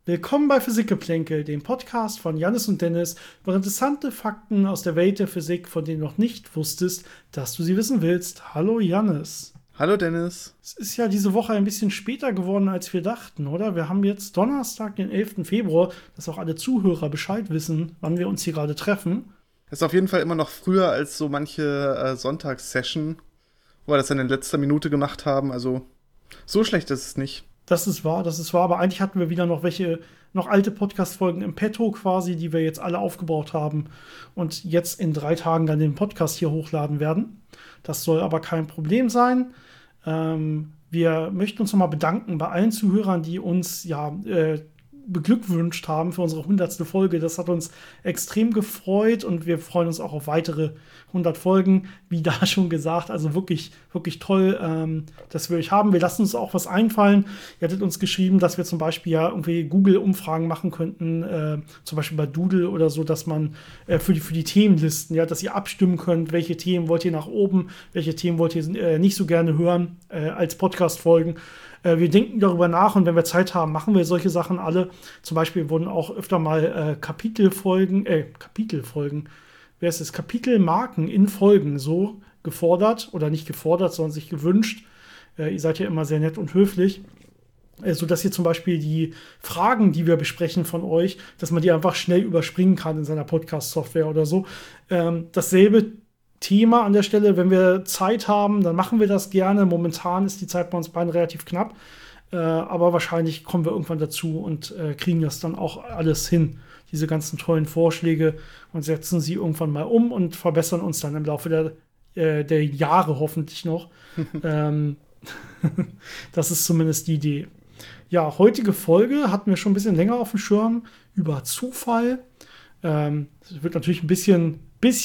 Willkommen bei Physikgeplänkel, dem Podcast von Jannis und Dennis, über interessante Fakten aus der Welt der Physik, von denen du noch nicht wusstest, dass du sie wissen willst. Hallo Jannis. Hallo Dennis. Es ist ja diese Woche ein bisschen später geworden, als wir dachten, oder? Wir haben jetzt Donnerstag, den 11. Februar, dass auch alle Zuhörer Bescheid wissen, wann wir uns hier gerade treffen. Es ist auf jeden Fall immer noch früher als so manche Sonntagssession, wo wir das dann in letzter Minute gemacht haben. Also so schlecht ist es nicht. Das ist wahr. Aber eigentlich hatten wir wieder noch alte Podcast-Folgen im Petto quasi, die wir jetzt alle aufgebaut haben und jetzt in 3 Tagen dann den Podcast hier hochladen werden. Das soll aber kein Problem sein. Wir möchten uns nochmal bedanken bei allen Zuhörern, die uns beglückwünscht haben für unsere 100. Folge. Das hat uns extrem gefreut und wir freuen uns auch auf weitere 100 Folgen, wie da schon gesagt. Also wirklich, wirklich toll, dass wir euch haben. Wir lassen uns auch was einfallen. Ihr hattet uns geschrieben, dass wir zum Beispiel ja irgendwie Google-Umfragen machen könnten, zum Beispiel bei Doodle oder so, dass man für die Themenlisten, ja, dass ihr abstimmen könnt, welche Themen wollt ihr nach oben, welche Themen wollt ihr nicht so gerne hören als Podcast-Folgen. Wir denken darüber nach und wenn wir Zeit haben, machen wir solche Sachen alle. Zum Beispiel wurden auch öfter mal Kapitelmarken in Folgen so gefordert oder nicht gefordert, sondern sich gewünscht. Ihr seid ja immer sehr nett und höflich. Sodass ihr zum Beispiel die Fragen, die wir besprechen von euch, dass man die einfach schnell überspringen kann in seiner Podcast-Software oder so. Dasselbe Thema an der Stelle, wenn wir Zeit haben, dann machen wir das gerne. Momentan ist die Zeit bei uns beiden relativ knapp, aber wahrscheinlich kommen wir irgendwann dazu und kriegen das dann auch alles hin, diese ganzen tollen Vorschläge, und setzen sie irgendwann mal um und verbessern uns dann im Laufe der Jahre hoffentlich noch. Das ist zumindest die Idee. Ja, heutige Folge hatten wir schon ein bisschen länger auf dem Schirm über Zufall. Es wird natürlich ein bisschen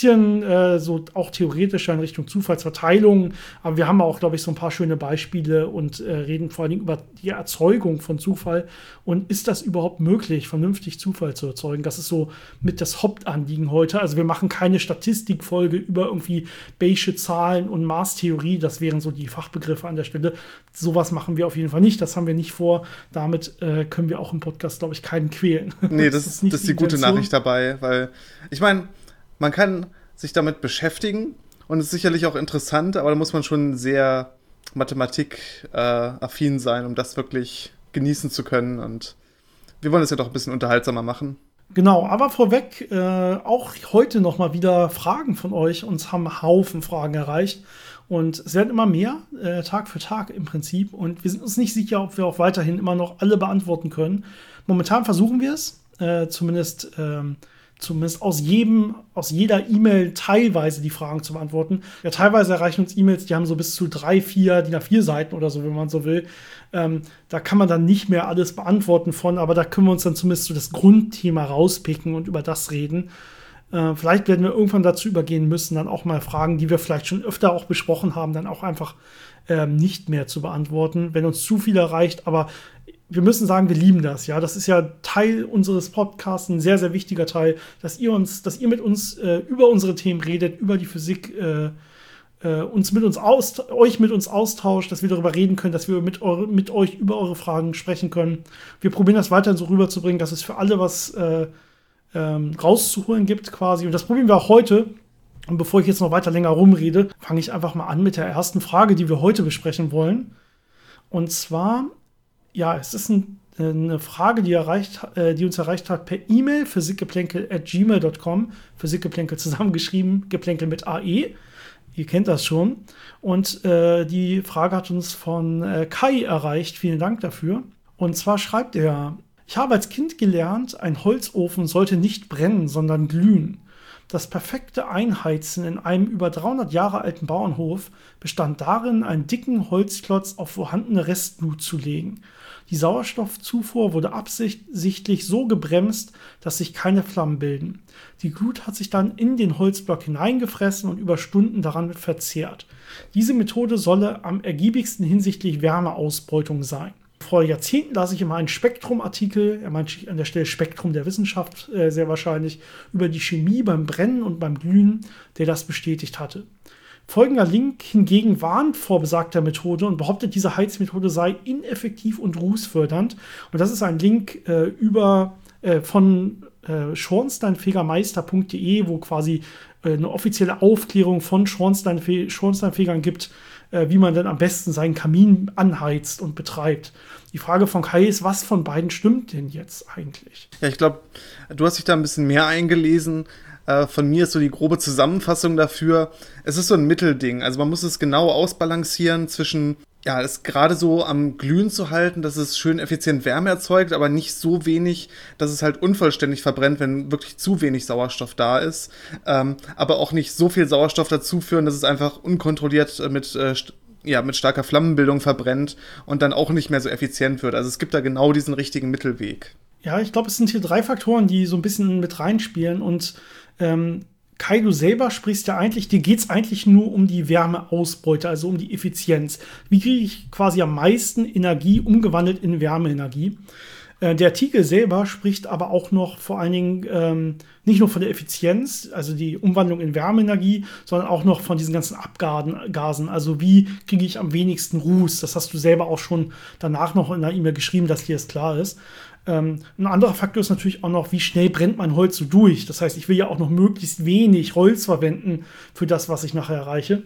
so auch theoretisch in Richtung Zufallsverteilung, aber wir haben auch, glaube ich, so ein paar schöne Beispiele und reden vor allen Dingen über die Erzeugung von Zufall. Und ist das überhaupt möglich, vernünftig Zufall zu erzeugen? Das ist so mit das Hauptanliegen heute. Also wir machen keine Statistikfolge über irgendwie Bayesche Zahlen und Maßtheorie. Das wären so die Fachbegriffe an der Stelle. Sowas machen wir auf jeden Fall nicht. Das haben wir nicht vor. Damit können wir auch im Podcast, glaube ich, keinen quälen. Nee, das ist die gute Nachricht dabei, weil ich meine, man kann sich damit beschäftigen und es ist sicherlich auch interessant, aber da muss man schon sehr mathematikaffin sein, um das wirklich genießen zu können. Und wir wollen es ja doch ein bisschen unterhaltsamer machen. Genau, aber vorweg, auch heute noch mal wieder Fragen von euch. Uns haben einen Haufen Fragen erreicht. Und es werden immer mehr, Tag für Tag im Prinzip. Und wir sind uns nicht sicher, ob wir auch weiterhin immer noch alle beantworten können. Momentan versuchen wir es, zumindest aus jeder E-Mail teilweise die Fragen zu beantworten. Ja, teilweise erreichen uns E-Mails, die haben so bis zu 3, 4 DIN A4 Seiten oder so, wenn man so will. Da kann man dann nicht mehr alles beantworten von, aber da können wir uns dann zumindest so das Grundthema rauspicken und über das reden. Vielleicht werden wir irgendwann dazu übergehen müssen, dann auch mal Fragen, die wir vielleicht schon öfter auch besprochen haben, dann auch einfach nicht mehr zu beantworten, wenn uns zu viel erreicht. Aber wir müssen sagen, wir lieben das, ja. Das ist ja Teil unseres Podcasts, ein sehr, sehr wichtiger Teil, dass ihr mit uns über unsere Themen redet, über die Physik, euch mit uns austauscht, dass wir darüber reden können, dass wir mit euch über eure Fragen sprechen können. Wir probieren das weiterhin so rüberzubringen, dass es für alle was rauszuholen gibt quasi. Und das probieren wir auch heute. Und bevor ich jetzt noch weiter länger rumrede, fange ich einfach mal an mit der ersten Frage, die wir heute besprechen wollen. Und zwar, ja, es ist eine Frage, die uns erreicht hat per E-Mail, physikgeplänkel@gmail.com. Physikgeplänkel zusammengeschrieben, Geplänkel mit AE. Ihr kennt das schon. Und die Frage hat uns von Kai erreicht. Vielen Dank dafür. Und zwar schreibt er: Ich habe als Kind gelernt, ein Holzofen sollte nicht brennen, sondern glühen. Das perfekte Einheizen in einem über 300 Jahre alten Bauernhof bestand darin, einen dicken Holzklotz auf vorhandene Restglut zu legen. Die Sauerstoffzufuhr wurde absichtlich so gebremst, dass sich keine Flammen bilden. Die Glut hat sich dann in den Holzblock hineingefressen und über Stunden daran verzehrt. Diese Methode solle am ergiebigsten hinsichtlich Wärmeausbeutung sein. Vor Jahrzehnten las ich immer einen Spektrum-Artikel, er meint an der Stelle Spektrum der Wissenschaft sehr wahrscheinlich, über die Chemie beim Brennen und beim Glühen, der das bestätigt hatte. Folgender Link hingegen warnt vor besagter Methode und behauptet, diese Heizmethode sei ineffektiv und rußfördernd. Und das ist ein Link von schornsteinfegermeister.de, wo quasi eine offizielle Aufklärung von Schornsteinfegern gibt, wie man dann am besten seinen Kamin anheizt und betreibt. Die Frage von Kai ist, was von beiden stimmt denn jetzt eigentlich? Ja, ich glaube, du hast dich da ein bisschen mehr eingelesen. Von mir ist so die grobe Zusammenfassung dafür. Es ist so ein Mittelding. Also man muss es genau ausbalancieren zwischen, ja, es gerade so am Glühen zu halten, dass es schön effizient Wärme erzeugt, aber nicht so wenig, dass es halt unvollständig verbrennt, wenn wirklich zu wenig Sauerstoff da ist. Aber auch nicht so viel Sauerstoff dazu führen, dass es einfach unkontrolliert mit starker Flammenbildung verbrennt und dann auch nicht mehr so effizient wird. Also es gibt da genau diesen richtigen Mittelweg. Ja, ich glaube, es sind hier 3 Faktoren, die so ein bisschen mit reinspielen. Und Kai, du selber sprichst ja eigentlich, dir geht es eigentlich nur um die Wärmeausbeute, also um die Effizienz. Wie kriege ich quasi am meisten Energie umgewandelt in Wärmeenergie? Der Artikel selber spricht aber auch noch vor allen Dingen nicht nur von der Effizienz, also die Umwandlung in Wärmeenergie, sondern auch noch von diesen ganzen Abgasen. Also wie kriege ich am wenigsten Ruß? Das hast du selber auch schon danach noch in einer E-Mail geschrieben, dass dir das klar ist. Ein anderer Faktor ist natürlich auch noch, wie schnell brennt mein Holz so durch. Das heißt, ich will ja auch noch möglichst wenig Holz verwenden für das, was ich nachher erreiche.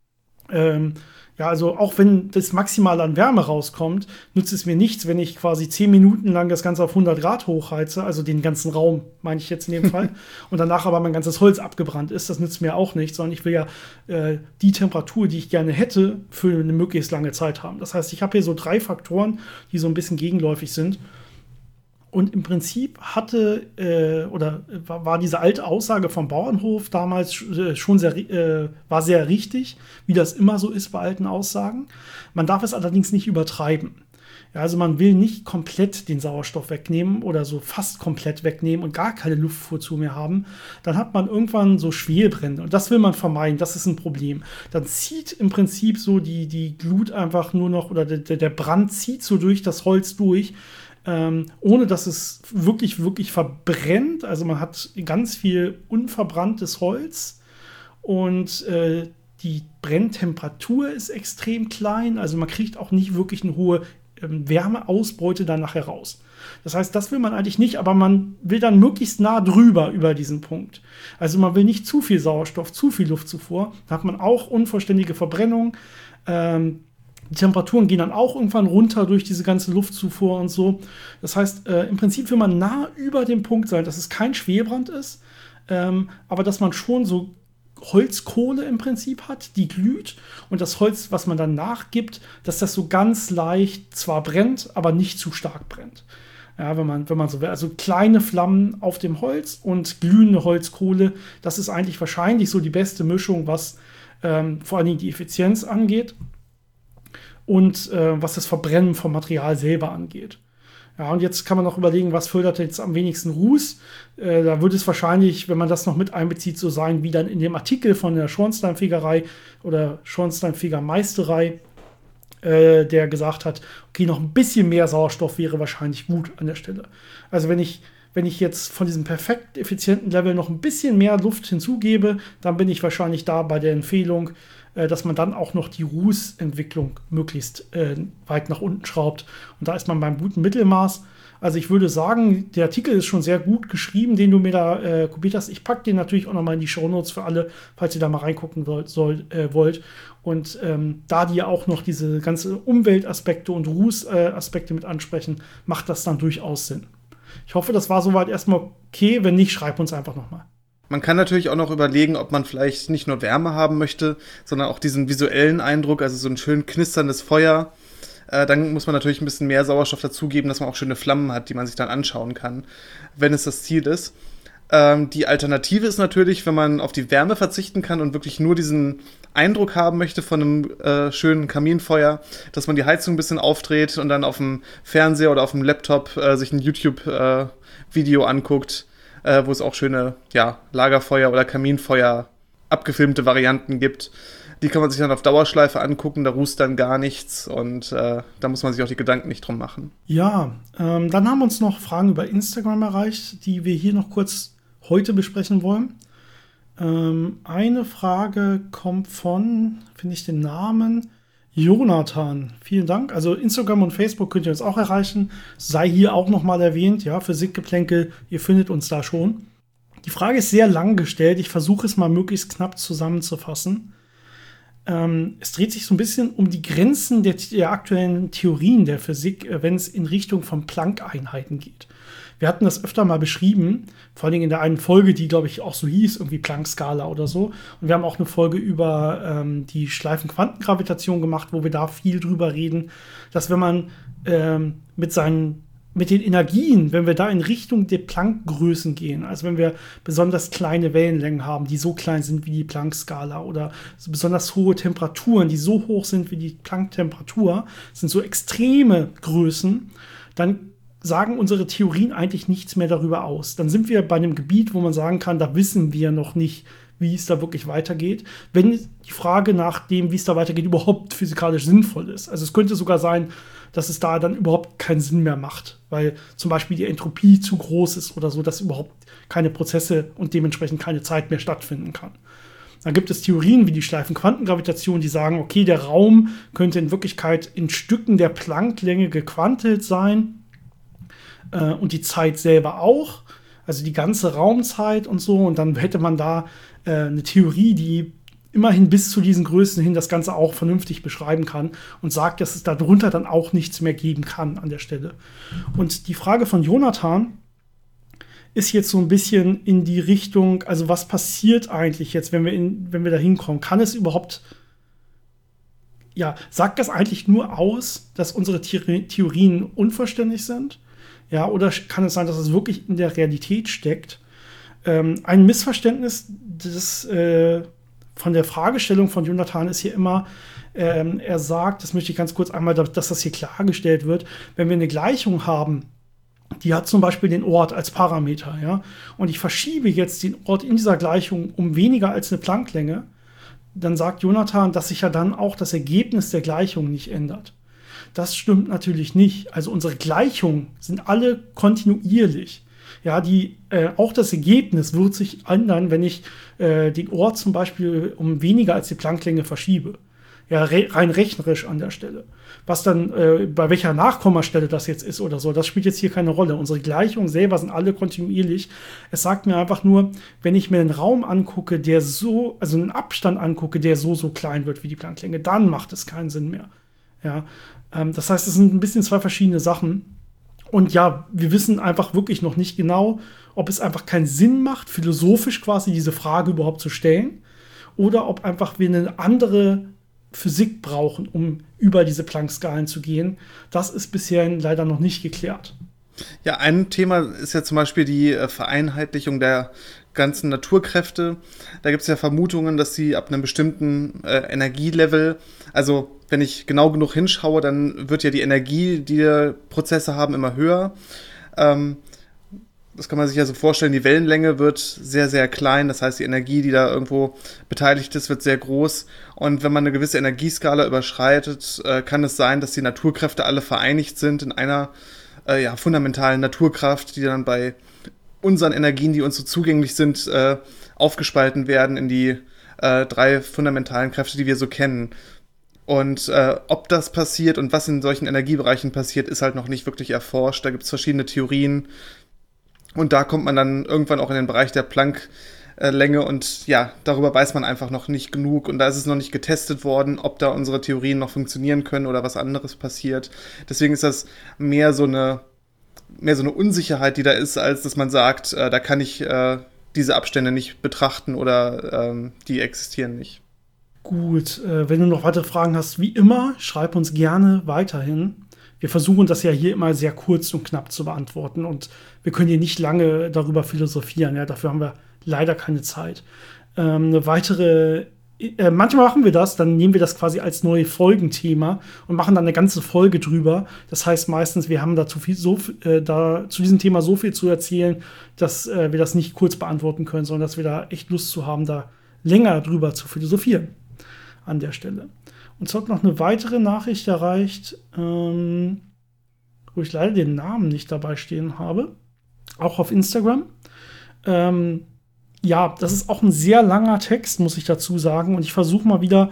Also auch wenn das maximal an Wärme rauskommt, nützt es mir nichts, wenn ich quasi 10 Minuten lang das Ganze auf 100 Grad hochheize, also den ganzen Raum, meine ich jetzt in dem Fall, und danach aber mein ganzes Holz abgebrannt ist. Das nützt mir auch nichts, sondern ich will ja die Temperatur, die ich gerne hätte, für eine möglichst lange Zeit haben. Das heißt, ich habe hier so 3 Faktoren, die so ein bisschen gegenläufig sind. Und im Prinzip war diese alte Aussage vom Bauernhof damals schon war sehr richtig, wie das immer so ist bei alten Aussagen. Man darf es allerdings nicht übertreiben. Ja, also man will nicht komplett den Sauerstoff wegnehmen oder so fast komplett wegnehmen und gar keine Luftfuhr mehr haben. Dann hat man irgendwann so Schwelbrände und das will man vermeiden. Das ist ein Problem. Dann zieht im Prinzip so die Glut einfach nur noch oder der Brand zieht so durch das Holz durch. Ohne dass es wirklich verbrennt. Also man hat ganz viel unverbranntes Holz und die Brenntemperatur ist extrem klein. Also man kriegt auch nicht wirklich eine hohe Wärmeausbeute dann nachher raus. Das heißt, das will man eigentlich nicht, aber man will dann möglichst nah drüber über diesen Punkt. Also man will nicht zu viel Sauerstoff, zu viel Luftzufuhr. Da hat man auch unvollständige Verbrennung. Die Temperaturen gehen dann auch irgendwann runter durch diese ganze Luftzufuhr und so. Das heißt, im Prinzip will man nah über dem Punkt sein, dass es kein Schwerbrand ist, aber dass man schon so Holzkohle im Prinzip hat, die glüht und das Holz, was man dann nachgibt, dass das so ganz leicht zwar brennt, aber nicht zu stark brennt. Ja, wenn man so will. Also kleine Flammen auf dem Holz und glühende Holzkohle, das ist eigentlich wahrscheinlich so die beste Mischung, was vor allen Dingen die Effizienz angeht. Und was das Verbrennen vom Material selber angeht. Ja, und jetzt kann man noch überlegen, was fördert jetzt am wenigsten Ruß. Da würde es wahrscheinlich, wenn man das noch mit einbezieht, so sein, wie dann in dem Artikel von der Schornsteinfegerei oder Schornsteinfegermeisterei, der gesagt hat, okay, noch ein bisschen mehr Sauerstoff wäre wahrscheinlich gut an der Stelle. Also wenn ich jetzt von diesem perfekt effizienten Level noch ein bisschen mehr Luft hinzugebe, dann bin ich wahrscheinlich da bei der Empfehlung, dass man dann auch noch die Rußentwicklung möglichst weit nach unten schraubt. Und da ist man beim guten Mittelmaß. Also ich würde sagen, der Artikel ist schon sehr gut geschrieben, den du mir da kopiert hast. Ich packe den natürlich auch nochmal in die Shownotes für alle, falls ihr da mal reingucken wollt. Und da die ja auch noch diese ganze Umweltaspekte und Rußaspekte mit ansprechen, macht das dann durchaus Sinn. Ich hoffe, das war soweit erstmal okay. Wenn nicht, schreib uns einfach nochmal. Man kann natürlich auch noch überlegen, ob man vielleicht nicht nur Wärme haben möchte, sondern auch diesen visuellen Eindruck, also so ein schön knisterndes Feuer. Dann muss man natürlich ein bisschen mehr Sauerstoff dazugeben, dass man auch schöne Flammen hat, die man sich dann anschauen kann, wenn es das Ziel ist. Die Alternative ist natürlich, wenn man auf die Wärme verzichten kann und wirklich nur diesen Eindruck haben möchte von einem schönen Kaminfeuer, dass man die Heizung ein bisschen aufdreht und dann auf dem Fernseher oder auf dem Laptop sich ein YouTube-Video anguckt, wo es auch schöne Lagerfeuer oder Kaminfeuer abgefilmte Varianten gibt. Die kann man sich dann auf Dauerschleife angucken, da rußt dann gar nichts und da muss man sich auch die Gedanken nicht drum machen. Ja, dann haben uns noch Fragen über Instagram erreicht, die wir hier noch kurz heute besprechen wollen. Eine Frage kommt von, finde ich den Namen, Jonathan. Vielen Dank. Also Instagram und Facebook könnt ihr uns auch erreichen. Sei hier auch nochmal erwähnt, ja, Physikgeplänkel, ihr findet uns da schon. Die Frage ist sehr lang gestellt. Ich versuche es mal möglichst knapp zusammenzufassen. Es dreht sich so ein bisschen um die Grenzen der aktuellen Theorien der Physik, wenn es in Richtung von Planck-Einheiten geht. Wir hatten das öfter mal beschrieben, vor allen Dingen in der einen Folge, die, glaube ich, auch so hieß, irgendwie Planck-Skala oder so. Und wir haben auch eine Folge über die Schleifenquantengravitation gemacht, wo wir da viel drüber reden, dass wenn man mit den Energien, wenn wir da in Richtung der Planck-Größen gehen, also wenn wir besonders kleine Wellenlängen haben, die so klein sind wie die Planck-Skala oder so besonders hohe Temperaturen, die so hoch sind wie die Planck-Temperatur, sind so extreme Größen, dann sagen unsere Theorien eigentlich nichts mehr darüber aus. Dann sind wir bei einem Gebiet, wo man sagen kann, da wissen wir noch nicht, wie es da wirklich weitergeht, wenn die Frage nach dem, wie es da weitergeht, überhaupt physikalisch sinnvoll ist. Also es könnte sogar sein, dass es da dann überhaupt keinen Sinn mehr macht, weil zum Beispiel die Entropie zu groß ist oder so, dass überhaupt keine Prozesse und dementsprechend keine Zeit mehr stattfinden kann. Dann gibt es Theorien wie die Schleifenquantengravitation, die sagen, okay, der Raum könnte in Wirklichkeit in Stücken der Plancklänge gequantelt sein und die Zeit selber auch, also die ganze Raumzeit und so, und dann hätte man da eine Theorie, die immerhin bis zu diesen Größen hin das Ganze auch vernünftig beschreiben kann und sagt, dass es darunter dann auch nichts mehr geben kann an der Stelle. Und die Frage von Jonathan ist jetzt so ein bisschen in die Richtung, also was passiert eigentlich jetzt, wenn wir da hinkommen? Kann es überhaupt, ja, sagt das eigentlich nur aus, dass unsere Theorien unvollständig sind? Ja, oder kann es sein, dass es wirklich in der Realität steckt? Ein Missverständnis von der Fragestellung von Jonathan ist hier immer, er sagt, das möchte ich ganz kurz einmal, dass das hier klargestellt wird, wenn wir eine Gleichung haben, die hat zum Beispiel den Ort als Parameter, ja, und ich verschiebe jetzt den Ort in dieser Gleichung um weniger als eine Plancklänge, dann sagt Jonathan, dass sich ja dann auch das Ergebnis der Gleichung nicht ändert. Das stimmt natürlich nicht. Also unsere Gleichungen sind alle kontinuierlich. Ja, auch das Ergebnis wird sich ändern, wenn ich den Ort zum Beispiel um weniger als die Plancklänge verschiebe. Ja, rein rechnerisch an der Stelle. Was dann, bei welcher Nachkommastelle das jetzt ist oder so, das spielt jetzt hier keine Rolle. Unsere Gleichungen selber sind alle kontinuierlich. Es sagt mir einfach nur, wenn ich mir einen Raum angucke, also einen Abstand angucke, der so klein wird wie die Plancklänge, dann macht es keinen Sinn mehr. Ja, das heißt, es sind ein bisschen zwei verschiedene Sachen. Und ja, wir wissen einfach wirklich noch nicht genau, ob es einfach keinen Sinn macht, philosophisch quasi diese Frage überhaupt zu stellen, oder ob einfach wir eine andere Physik brauchen, um über diese Planck-Skalen zu gehen. Das ist bisher leider noch nicht geklärt. Ja, ein Thema ist ja zum Beispiel die Vereinheitlichung der ganzen Naturkräfte. Da gibt es ja Vermutungen, dass sie ab einem bestimmten Energielevel, also wenn ich genau genug hinschaue, dann wird ja die Energie, die Prozesse haben, immer höher. Das kann man sich ja so vorstellen, die Wellenlänge wird sehr, sehr klein. Das heißt, die Energie, die da irgendwo beteiligt ist, wird sehr groß. Und wenn man eine gewisse Energieskala überschreitet, kann es sein, dass die Naturkräfte alle vereinigt sind in einer fundamentalen Naturkraft, die dann bei unseren Energien, die uns so zugänglich sind, aufgespalten werden in die 3 fundamentalen Kräfte, die wir so kennen. Und ob das passiert und was in solchen Energiebereichen passiert, ist halt noch nicht wirklich erforscht. Da gibt es verschiedene Theorien. Und da kommt man dann irgendwann auch in den Bereich der Planck-Länge und ja, darüber weiß man einfach noch nicht genug. Und da ist es noch nicht getestet worden, ob da unsere Theorien noch funktionieren können oder was anderes passiert. Deswegen ist das mehr so eine Unsicherheit, die da ist, als dass man sagt, da kann ich diese Abstände nicht betrachten oder die existieren nicht. Gut, wenn du noch weitere Fragen hast, wie immer, schreib uns gerne weiterhin. Wir versuchen das ja hier immer sehr kurz und knapp zu beantworten und wir können hier nicht lange darüber philosophieren. Ja, dafür haben wir leider keine Zeit. Manchmal machen wir das, dann nehmen wir das quasi als neue Folgenthema und machen dann eine ganze Folge drüber. Das heißt meistens, wir haben zu diesem Thema so viel zu erzählen, dass wir das nicht kurz beantworten können, sondern dass wir da echt Lust zu haben, da länger drüber zu philosophieren an der Stelle. Uns hat noch eine weitere Nachricht erreicht, wo ich leider den Namen nicht dabei stehen habe. Auch auf Instagram. Ja, das ist auch ein sehr langer Text, muss ich dazu sagen. Und ich versuche mal wieder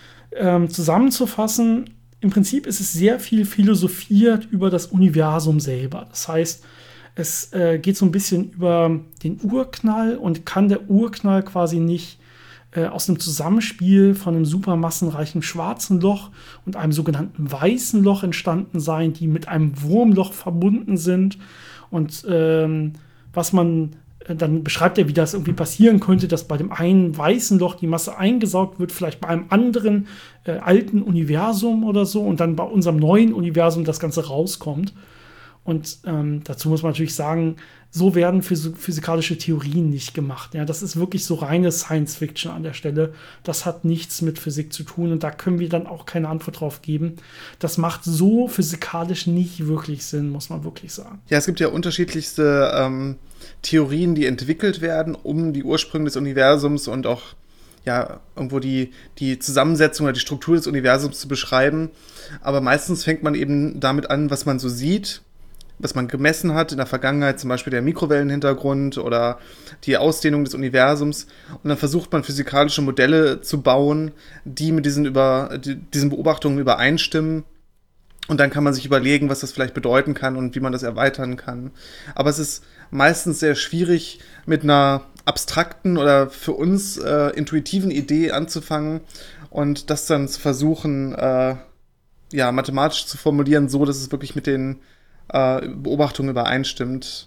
zusammenzufassen. Im Prinzip ist es sehr viel philosophiert über das Universum selber. Das heißt, es geht so ein bisschen über den Urknall und kann der Urknall quasi nicht aus einem Zusammenspiel von einem supermassenreichen schwarzen Loch und einem sogenannten weißen Loch entstanden sein, die mit einem Wurmloch verbunden sind. Und was man dann beschreibt er, wie das irgendwie passieren könnte, dass bei dem einen weißen Loch die Masse eingesaugt wird, vielleicht bei einem anderen alten Universum oder so, und dann bei unserem neuen Universum das Ganze rauskommt. Und dazu muss man natürlich sagen, so werden physikalische Theorien nicht gemacht. Ja, das ist wirklich so reine Science-Fiction an der Stelle. Das hat nichts mit Physik zu tun und da können wir dann auch keine Antwort drauf geben. Das macht so physikalisch nicht wirklich Sinn, muss man wirklich sagen. Ja, es gibt ja unterschiedlichste Theorien, die entwickelt werden, um die Ursprünge des Universums und auch ja, irgendwo die Zusammensetzung oder die Struktur des Universums zu beschreiben. Aber meistens fängt man eben damit an, was man so sieht, was man gemessen hat in der Vergangenheit, zum Beispiel der Mikrowellenhintergrund oder die Ausdehnung des Universums. Und dann versucht man physikalische Modelle zu bauen, die mit diesen Beobachtungen übereinstimmen. Und dann kann man sich überlegen, was das vielleicht bedeuten kann und wie man das erweitern kann. Aber es ist meistens sehr schwierig, mit einer abstrakten oder für uns intuitiven Idee anzufangen und das dann zu versuchen, mathematisch zu formulieren, so dass es wirklich mit den Beobachtungen übereinstimmt.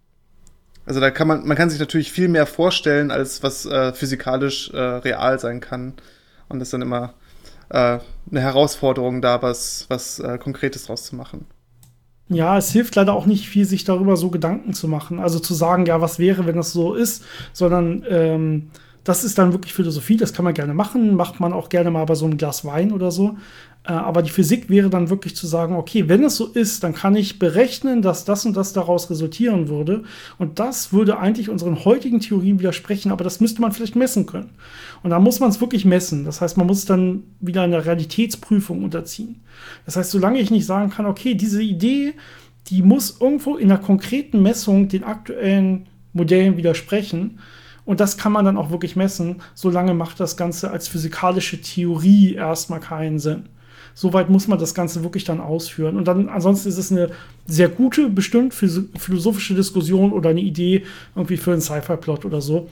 Also da kann man kann sich natürlich viel mehr vorstellen, als was physikalisch real sein kann. Und das ist dann immer eine Herausforderung da, was Konkretes draus zu machen. Ja, es hilft leider auch nicht viel, sich darüber so Gedanken zu machen. Also zu sagen, ja, was wäre, wenn das so ist, sondern das ist dann wirklich Philosophie, das kann man gerne machen, macht man auch gerne mal bei so einem Glas Wein oder so. Aber die Physik wäre dann wirklich zu sagen, okay, wenn es so ist, dann kann ich berechnen, dass das und das daraus resultieren würde. Und das würde eigentlich unseren heutigen Theorien widersprechen, aber das müsste man vielleicht messen können. Und da muss man es wirklich messen. Das heißt, man muss es dann wieder einer Realitätsprüfung unterziehen. Das heißt, solange ich nicht sagen kann, okay, diese Idee, die muss irgendwo in einer konkreten Messung den aktuellen Modellen widersprechen. Und das kann man dann auch wirklich messen. Solange macht das Ganze als physikalische Theorie erstmal keinen Sinn. Soweit muss man das Ganze wirklich dann ausführen. Und dann, ansonsten ist es eine sehr gute, bestimmt philosophische Diskussion oder eine Idee irgendwie für einen Sci-Fi-Plot oder so.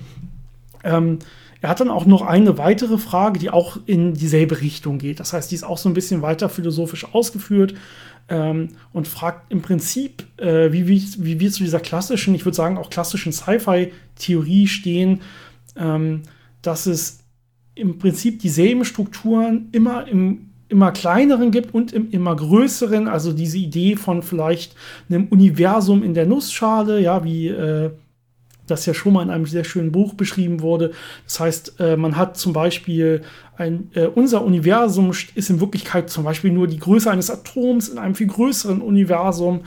Er hat dann auch noch eine weitere Frage, die auch in dieselbe Richtung geht. Das heißt, die ist auch so ein bisschen weiter philosophisch ausgeführt und fragt im Prinzip, wie wir zu dieser klassischen, ich würde sagen auch klassischen Sci-Fi-Theorie stehen, dass es im Prinzip dieselben Strukturen immer im immer kleineren gibt und im immer größeren, also diese Idee von vielleicht einem Universum in der Nussschale, ja, wie das ja schon mal in einem sehr schönen Buch beschrieben wurde. Das heißt, man hat zum Beispiel unser Universum ist in Wirklichkeit zum Beispiel nur die Größe eines Atoms in einem viel größeren Universum.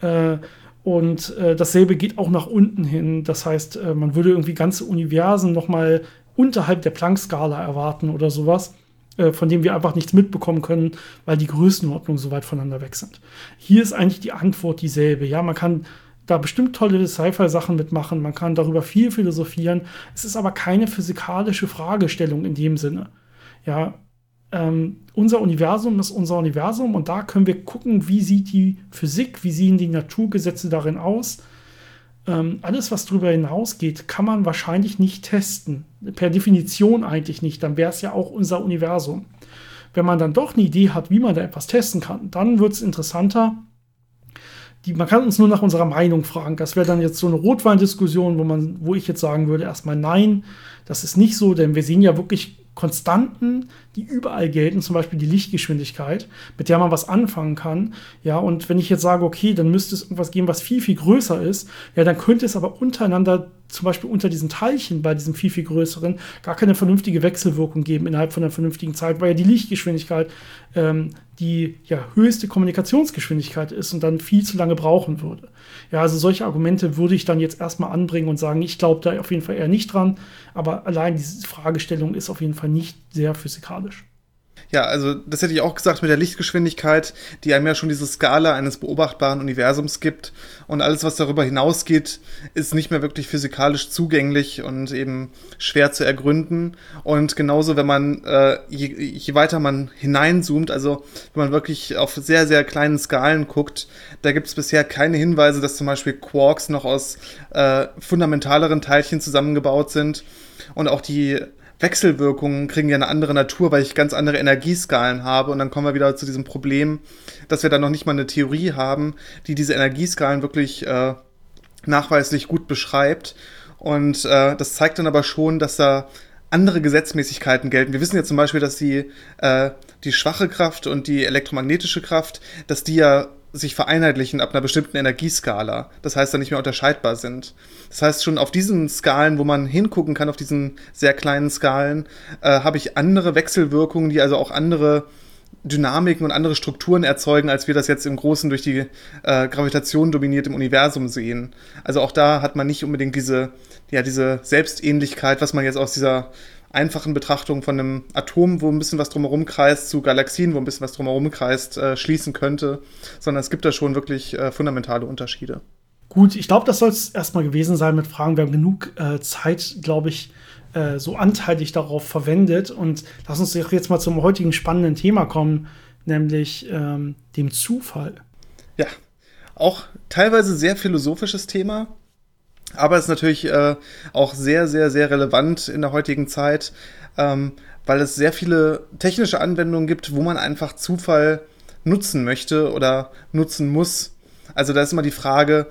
Und dasselbe geht auch nach unten hin. Das heißt, man würde irgendwie ganze Universen noch mal unterhalb der Planck-Skala erwarten oder sowas, von dem wir einfach nichts mitbekommen können, weil die Größenordnungen so weit voneinander weg sind. Hier ist eigentlich die Antwort dieselbe. Ja, man kann da bestimmt tolle Sci-Fi-Sachen mitmachen, man kann darüber viel philosophieren. Es ist aber keine physikalische Fragestellung in dem Sinne. Ja, unser Universum ist unser Universum und da können wir gucken, wie sieht die Physik, wie sehen die Naturgesetze darin aus. Alles, was darüber hinausgeht, kann man wahrscheinlich nicht testen. Per Definition eigentlich nicht. Dann wäre es ja auch unser Universum. Wenn man dann doch eine Idee hat, wie man da etwas testen kann, dann wird es interessanter. Man kann uns nur nach unserer Meinung fragen. Das wäre dann jetzt so eine Rotwein-Diskussion, wo ich jetzt sagen würde, erstmal nein, das ist nicht so, denn wir sehen ja wirklich Konstanten, die überall gelten, zum Beispiel die Lichtgeschwindigkeit, mit der man was anfangen kann. Ja, und wenn ich jetzt sage, okay, dann müsste es irgendwas geben, was viel, viel größer ist, ja, dann könnte es aber untereinander, zum Beispiel unter diesen Teilchen, bei diesem viel, viel größeren, gar keine vernünftige Wechselwirkung geben innerhalb von einer vernünftigen Zeit, weil ja die Lichtgeschwindigkeit die ja höchste Kommunikationsgeschwindigkeit ist und dann viel zu lange brauchen würde. Ja, also solche Argumente würde ich dann jetzt erstmal anbringen und sagen, ich glaube da auf jeden Fall eher nicht dran, aber allein diese Fragestellung ist auf jeden Fall nicht sehr physikalisch. Ja, also das hätte ich auch gesagt mit der Lichtgeschwindigkeit, die einem ja schon diese Skala eines beobachtbaren Universums gibt. Und alles, was darüber hinausgeht, ist nicht mehr wirklich physikalisch zugänglich und eben schwer zu ergründen. Und genauso, wenn man, je weiter man hineinzoomt, also wenn man wirklich auf sehr, sehr kleinen Skalen guckt, da gibt es bisher keine Hinweise, dass zum Beispiel Quarks noch aus fundamentaleren Teilchen zusammengebaut sind. Und auch die Wechselwirkungen kriegen ja eine andere Natur, weil ich ganz andere Energieskalen habe. Und dann kommen wir wieder zu diesem Problem, dass wir da noch nicht mal eine Theorie haben, die diese Energieskalen wirklich nachweislich gut beschreibt. Und das zeigt dann aber schon, dass da andere Gesetzmäßigkeiten gelten. Wir wissen ja zum Beispiel, dass die schwache Kraft und die elektromagnetische Kraft, dass die ja sich vereinheitlichen ab einer bestimmten Energieskala. Das heißt, dann nicht mehr unterscheidbar sind. Das heißt, schon auf diesen Skalen, wo man hingucken kann, auf diesen sehr kleinen Skalen, habe ich andere Wechselwirkungen, die also auch andere Dynamiken und andere Strukturen erzeugen, als wir das jetzt im Großen durch die Gravitation dominiert im Universum sehen. Also auch da hat man nicht unbedingt diese Selbstähnlichkeit, was man jetzt aus dieser einfachen Betrachtung von einem Atom, wo ein bisschen was drumherum kreist, zu Galaxien, wo ein bisschen was drumherum kreist, schließen könnte, sondern es gibt da schon wirklich fundamentale Unterschiede. Gut, ich glaube, das soll es erstmal gewesen sein mit Fragen. Wir haben genug Zeit, glaube ich, so anteilig darauf verwendet. Und lass uns jetzt mal zum heutigen spannenden Thema kommen, nämlich dem Zufall. Ja, auch teilweise sehr philosophisches Thema. Aber es ist natürlich auch sehr, sehr, sehr relevant in der heutigen Zeit, weil es sehr viele technische Anwendungen gibt, wo man einfach Zufall nutzen möchte oder nutzen muss. Also da ist immer die Frage,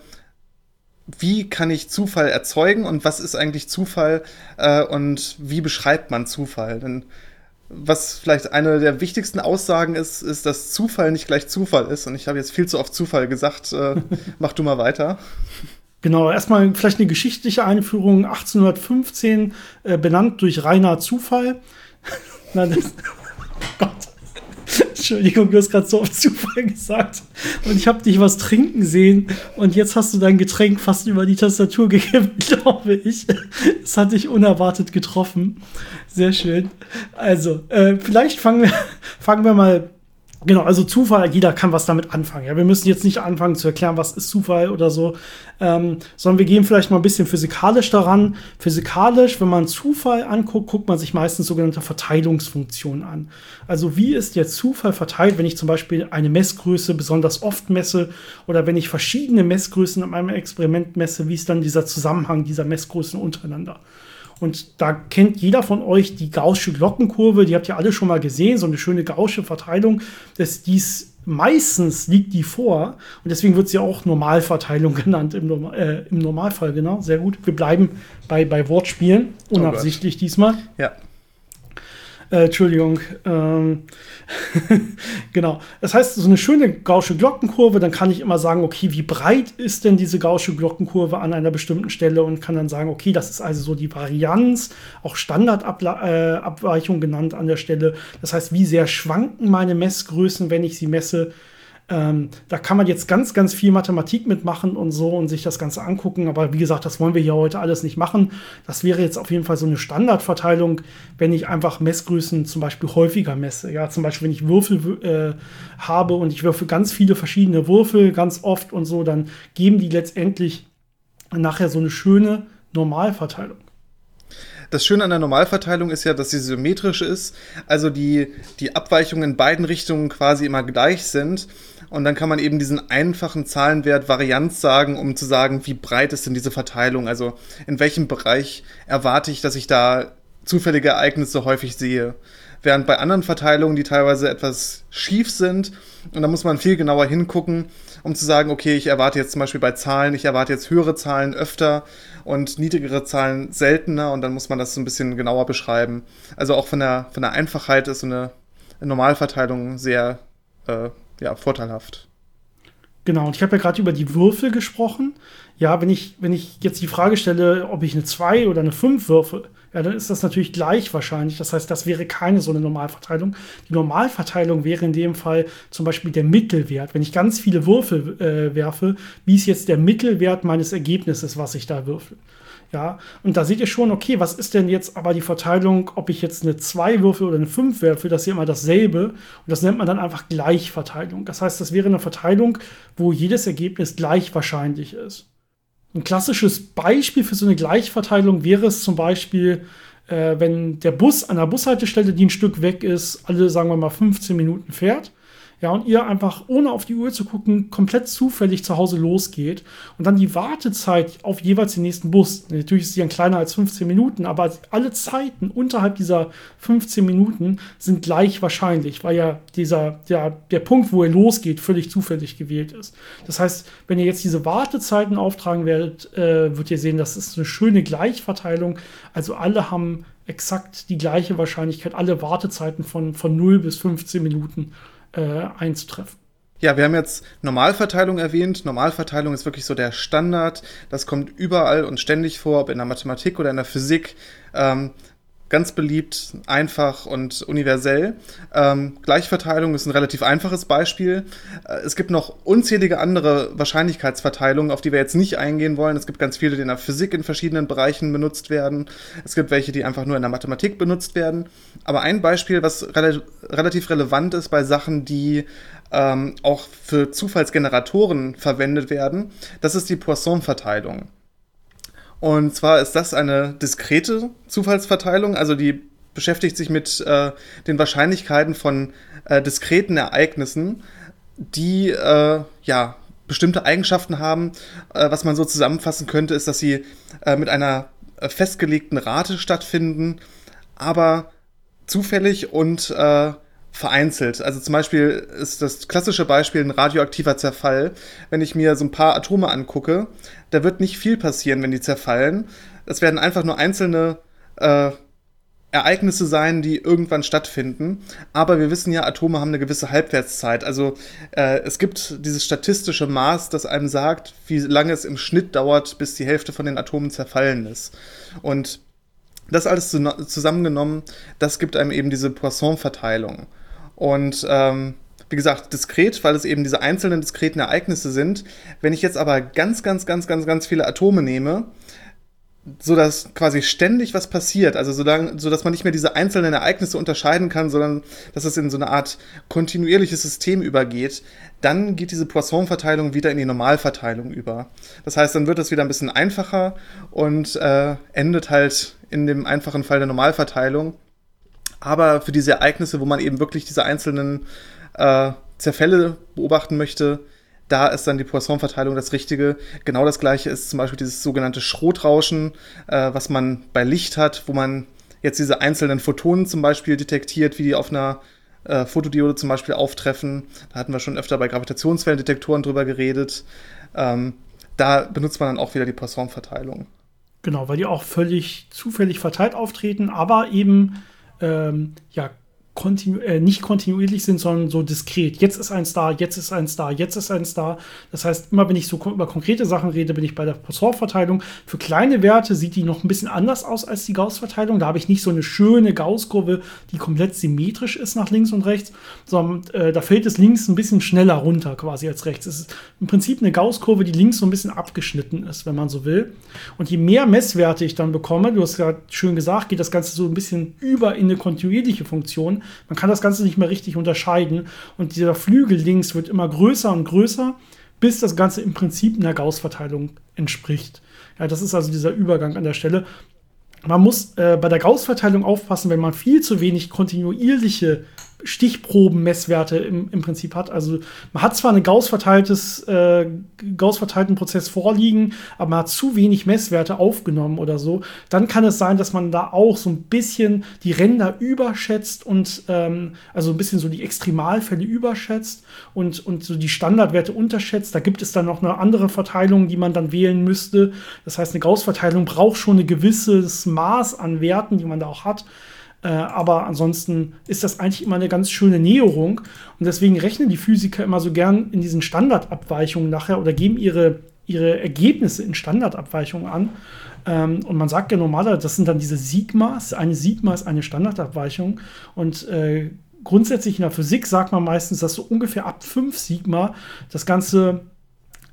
wie kann ich Zufall erzeugen und was ist eigentlich Zufall und wie beschreibt man Zufall? Denn was vielleicht eine der wichtigsten Aussagen ist, dass Zufall nicht gleich Zufall ist. Und ich habe jetzt viel zu oft Zufall gesagt. Mach du mal weiter. Genau, erstmal vielleicht eine geschichtliche Einführung. 1815, benannt durch reiner Zufall. Nein, das, oh Gott. Entschuldigung, du hast gerade so auf Zufall gesagt. Und ich habe dich was trinken sehen. Und jetzt hast du dein Getränk fast über die Tastatur gegeben, glaube ich. Das hat dich unerwartet getroffen. Sehr schön. Also, vielleicht fangen wir mal. Genau, also Zufall, jeder kann was damit anfangen. Ja, wir müssen jetzt nicht anfangen zu erklären, was ist Zufall oder so, sondern wir gehen vielleicht mal ein bisschen physikalisch daran. Physikalisch, wenn man Zufall anguckt, guckt man sich meistens sogenannte Verteilungsfunktionen an. Also wie ist der Zufall verteilt, wenn ich zum Beispiel eine Messgröße besonders oft messe oder wenn ich verschiedene Messgrößen in meinem Experiment messe, wie ist dann dieser Zusammenhang dieser Messgrößen untereinander? Und da kennt jeder von euch die gaußsche Glockenkurve, die habt ihr alle schon mal gesehen, so eine schöne gaußsche Verteilung. Meistens liegt die vor und deswegen wird sie auch Normalverteilung genannt im Normalfall, genau, sehr gut. Wir bleiben bei Wortspielen, unabsichtlich diesmal. Ja. Entschuldigung. Genau. Das heißt, so eine schöne gaußsche Glockenkurve, dann kann ich immer sagen, okay, wie breit ist denn diese gaußsche Glockenkurve an einer bestimmten Stelle und kann dann sagen, okay, das ist also so die Varianz, auch Standardabweichung genannt an der Stelle. Das heißt, wie sehr schwanken meine Messgrößen, wenn ich sie messe. Da kann man jetzt ganz, ganz viel Mathematik mitmachen und so und sich das Ganze angucken. Aber wie gesagt, das wollen wir hier heute alles nicht machen. Das wäre jetzt auf jeden Fall so eine Standardverteilung, wenn ich einfach Messgrößen zum Beispiel häufiger messe. Ja, zum Beispiel, wenn ich Würfel habe und ich würfe ganz viele verschiedene Würfel ganz oft und so, dann geben die letztendlich nachher so eine schöne Normalverteilung. Das Schöne an der Normalverteilung ist ja, dass sie symmetrisch ist, also die Abweichungen in beiden Richtungen quasi immer gleich sind. Und dann kann man eben diesen einfachen Zahlenwert Varianz sagen, um zu sagen, wie breit ist denn diese Verteilung? Also in welchem Bereich erwarte ich, dass ich da zufällige Ereignisse häufig sehe? Während bei anderen Verteilungen, die teilweise etwas schief sind, und da muss man viel genauer hingucken, um zu sagen, okay, ich erwarte jetzt zum Beispiel bei Zahlen, ich erwarte jetzt höhere Zahlen öfter und niedrigere Zahlen seltener und dann muss man das so ein bisschen genauer beschreiben. Also auch von der Einfachheit ist so eine Normalverteilung sehr vorteilhaft. Genau, und ich habe ja gerade über die Würfel gesprochen. Ja, wenn ich jetzt die Frage stelle, ob ich eine 2 oder eine 5 würfe, ja, dann ist das natürlich gleich wahrscheinlich. Das heißt, das wäre keine so eine Normalverteilung. Die Normalverteilung wäre in dem Fall zum Beispiel der Mittelwert. Wenn ich ganz viele Würfel werfe, wie ist jetzt der Mittelwert meines Ergebnisses, was ich da würfel? Ja, und da seht ihr schon, okay, was ist denn jetzt aber die Verteilung, ob ich jetzt eine 2 würfel oder eine 5 werfe, das ist ja immer dasselbe. Und das nennt man dann einfach Gleichverteilung. Das heißt, das wäre eine Verteilung, wo jedes Ergebnis gleich wahrscheinlich ist. Ein klassisches Beispiel für so eine Gleichverteilung wäre es zum Beispiel, wenn der Bus an der Bushaltestelle, die ein Stück weg ist, alle, sagen wir mal, 15 Minuten fährt. Ja, und ihr einfach, ohne auf die Uhr zu gucken, komplett zufällig zu Hause losgeht und dann die Wartezeit auf jeweils den nächsten Bus. Natürlich ist die dann kleiner als 15 Minuten, aber alle Zeiten unterhalb dieser 15 Minuten sind gleich wahrscheinlich, weil ja der Punkt, wo ihr losgeht, völlig zufällig gewählt ist. Das heißt, wenn ihr jetzt diese Wartezeiten auftragen werdet, wird ihr sehen, das ist eine schöne Gleichverteilung. Also alle haben exakt die gleiche Wahrscheinlichkeit, alle Wartezeiten von 0 bis 15 Minuten einzutreffen. Ja, wir haben jetzt Normalverteilung erwähnt. Normalverteilung ist wirklich so der Standard. Das kommt überall und ständig vor, ob in der Mathematik oder in der Physik. Ganz beliebt, einfach und universell. Gleichverteilung ist ein relativ einfaches Beispiel. Es gibt noch unzählige andere Wahrscheinlichkeitsverteilungen, auf die wir jetzt nicht eingehen wollen. Es gibt ganz viele, die in der Physik in verschiedenen Bereichen benutzt werden. Es gibt welche, die einfach nur in der Mathematik benutzt werden. Aber ein Beispiel, was relativ relevant ist bei Sachen, die auch für Zufallsgeneratoren verwendet werden, das ist die Poisson-Verteilung. Und zwar ist das eine diskrete Zufallsverteilung, also die beschäftigt sich mit den Wahrscheinlichkeiten von diskreten Ereignissen, die bestimmte Eigenschaften haben. Was man so zusammenfassen könnte, ist, dass sie mit einer festgelegten Rate stattfinden, aber zufällig und vereinzelt. Also zum Beispiel ist das klassische Beispiel ein radioaktiver Zerfall. Wenn ich mir so ein paar Atome angucke, da wird nicht viel passieren, wenn die zerfallen. Es werden einfach nur einzelne Ereignisse sein, die irgendwann stattfinden. Aber wir wissen ja, Atome haben eine gewisse Halbwertszeit. Also es gibt dieses statistische Maß, das einem sagt, wie lange es im Schnitt dauert, bis die Hälfte von den Atomen zerfallen ist. Und das alles zusammengenommen, das gibt einem eben diese Poisson-Verteilung. Und wie gesagt, diskret, weil es eben diese einzelnen diskreten Ereignisse sind. Wenn ich jetzt aber ganz viele Atome nehme, sodass quasi ständig was passiert, also sodass man nicht mehr diese einzelnen Ereignisse unterscheiden kann, sondern dass es in so eine Art kontinuierliches System übergeht, dann geht diese Poisson-Verteilung wieder in die Normalverteilung über. Das heißt, dann wird das wieder ein bisschen einfacher und endet halt in dem einfachen Fall der Normalverteilung. Aber für diese Ereignisse, wo man eben wirklich diese einzelnen Zerfälle beobachten möchte, da ist dann die Poisson-Verteilung das Richtige. Genau das Gleiche ist zum Beispiel dieses sogenannte Schrotrauschen, was man bei Licht hat, wo man jetzt diese einzelnen Photonen zum Beispiel detektiert, wie die auf einer Fotodiode zum Beispiel auftreffen. Da hatten wir schon öfter bei Gravitationswellendetektoren drüber geredet. Da benutzt man dann auch wieder die Poisson-Verteilung. Genau, weil die auch völlig zufällig verteilt auftreten, aber eben nicht kontinuierlich sind, sondern so diskret. Jetzt ist eins da, jetzt ist eins da, jetzt ist eins da. Das heißt, immer wenn ich so über konkrete Sachen rede, bin ich bei der Poisson-Verteilung. Für kleine Werte sieht die noch ein bisschen anders aus als die Gauss-Verteilung. Da habe ich nicht so eine schöne Gauss-Kurve, die komplett symmetrisch ist nach links und rechts, sondern da fällt es links ein bisschen schneller runter quasi als rechts. Es ist im Prinzip eine Gauss-Kurve, die links so ein bisschen abgeschnitten ist, wenn man so will. Und je mehr Messwerte ich dann bekomme, du hast ja schön gesagt, geht das Ganze so ein bisschen über in eine kontinuierliche Funktion. Man kann das Ganze nicht mehr richtig unterscheiden und dieser Flügel links wird immer größer und größer, bis das Ganze im Prinzip einer Gauss-Verteilung entspricht. Ja, das ist also dieser Übergang an der Stelle. Man muss bei der Gauss-Verteilung aufpassen, wenn man viel zu wenig kontinuierliche Stichproben-Messwerte im Prinzip hat. Also man hat zwar einen gaussverteilten Prozess vorliegen, aber man hat zu wenig Messwerte aufgenommen oder so. Dann kann es sein, dass man da auch so ein bisschen die Ränder überschätzt und also ein bisschen so die Extremalfälle überschätzt und so die Standardwerte unterschätzt. Da gibt es dann noch eine andere Verteilung, die man dann wählen müsste. Das heißt, eine Gauss-Verteilung braucht schon ein gewisses Maß an Werten, die man da auch hat. Aber ansonsten ist das eigentlich immer eine ganz schöne Näherung. Und deswegen rechnen die Physiker immer so gern in diesen Standardabweichungen nachher oder geben ihre Ergebnisse in Standardabweichungen an. Und man sagt ja normalerweise, das sind dann diese Sigmas. Eine Sigma ist eine Standardabweichung. Und grundsätzlich in der Physik sagt man meistens, dass so ungefähr ab 5 Sigma das Ganze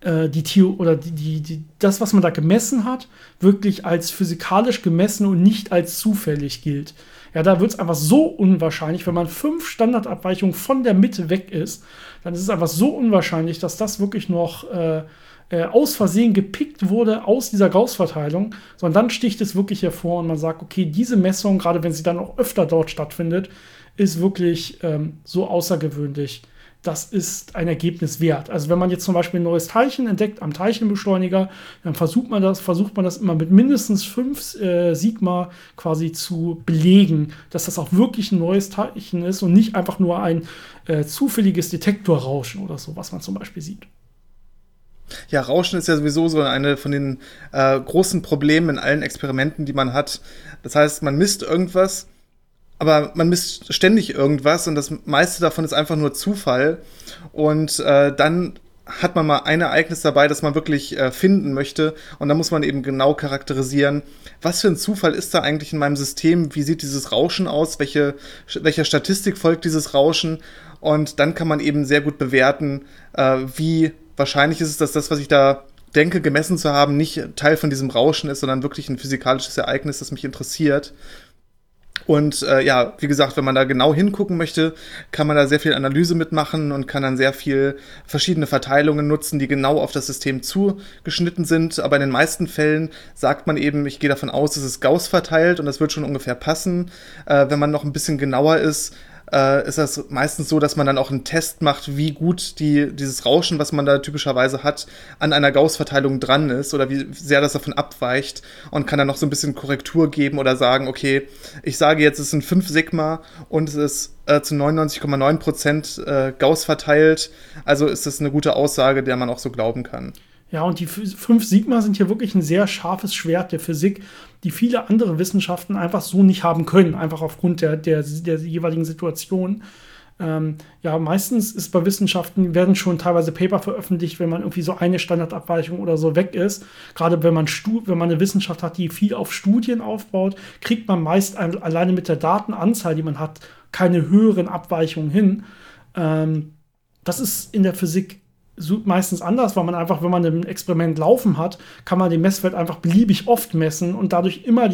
das, was man da gemessen hat, wirklich als physikalisch gemessen und nicht als zufällig gilt. Ja, da wird es einfach so unwahrscheinlich, wenn man 5 Standardabweichungen von der Mitte weg ist, dann ist es einfach so unwahrscheinlich, dass das wirklich noch aus Versehen gepickt wurde aus dieser Gauß-Verteilung, sondern dann sticht es wirklich hervor und man sagt, okay, diese Messung, gerade wenn sie dann auch öfter dort stattfindet, ist wirklich so außergewöhnlich. Das ist ein Ergebnis wert. Also wenn man jetzt zum Beispiel ein neues Teilchen entdeckt am Teilchenbeschleuniger, dann versucht man das immer mit mindestens 5 Sigma quasi zu belegen, dass das auch wirklich ein neues Teilchen ist und nicht einfach nur ein zufälliges Detektorrauschen oder so, was man zum Beispiel sieht. Ja, Rauschen ist ja sowieso so eine von den großen Problemen in allen Experimenten, die man hat. Das heißt, man misst irgendwas, aber man misst ständig irgendwas und das meiste davon ist einfach nur Zufall. Und dann hat man mal ein Ereignis dabei, das man wirklich finden möchte. Und dann muss man eben genau charakterisieren, was für ein Zufall ist da eigentlich in meinem System? Wie sieht dieses Rauschen aus? Welcher Statistik folgt dieses Rauschen? Und dann kann man eben sehr gut bewerten, wie wahrscheinlich ist es, dass das, was ich da denke, gemessen zu haben, nicht Teil von diesem Rauschen ist, sondern wirklich ein physikalisches Ereignis, das mich interessiert. Und wie gesagt, wenn man da genau hingucken möchte, kann man da sehr viel Analyse mitmachen und kann dann sehr viel verschiedene Verteilungen nutzen, die genau auf das System zugeschnitten sind. Aber in den meisten Fällen sagt man eben, ich gehe davon aus, es ist Gauß verteilt und das wird schon ungefähr passen. Wenn man noch ein bisschen genauer ist das meistens so, dass man dann auch einen Test macht, wie gut dieses Rauschen, was man da typischerweise hat, an einer Gauß-Verteilung dran ist oder wie sehr das davon abweicht und kann dann noch so ein bisschen Korrektur geben oder sagen, okay, ich sage jetzt, es sind 5 Sigma und es ist zu 99,9% Gauß verteilt, also ist das eine gute Aussage, der man auch so glauben kann. Ja, und die 5 Sigma sind hier wirklich ein sehr scharfes Schwert der Physik, die viele andere Wissenschaften einfach so nicht haben können, einfach aufgrund der jeweiligen Situation. Meistens ist bei Wissenschaften, werden schon teilweise Paper veröffentlicht, wenn man irgendwie so eine Standardabweichung oder so weg ist. Gerade wenn man eine Wissenschaft hat, die viel auf Studien aufbaut, kriegt man meist alleine mit der Datenanzahl, die man hat, keine höheren Abweichungen hin. Das ist in der Physik meistens anders, weil man einfach, wenn man ein Experiment laufen hat, kann man den Messwert einfach beliebig oft messen und dadurch immer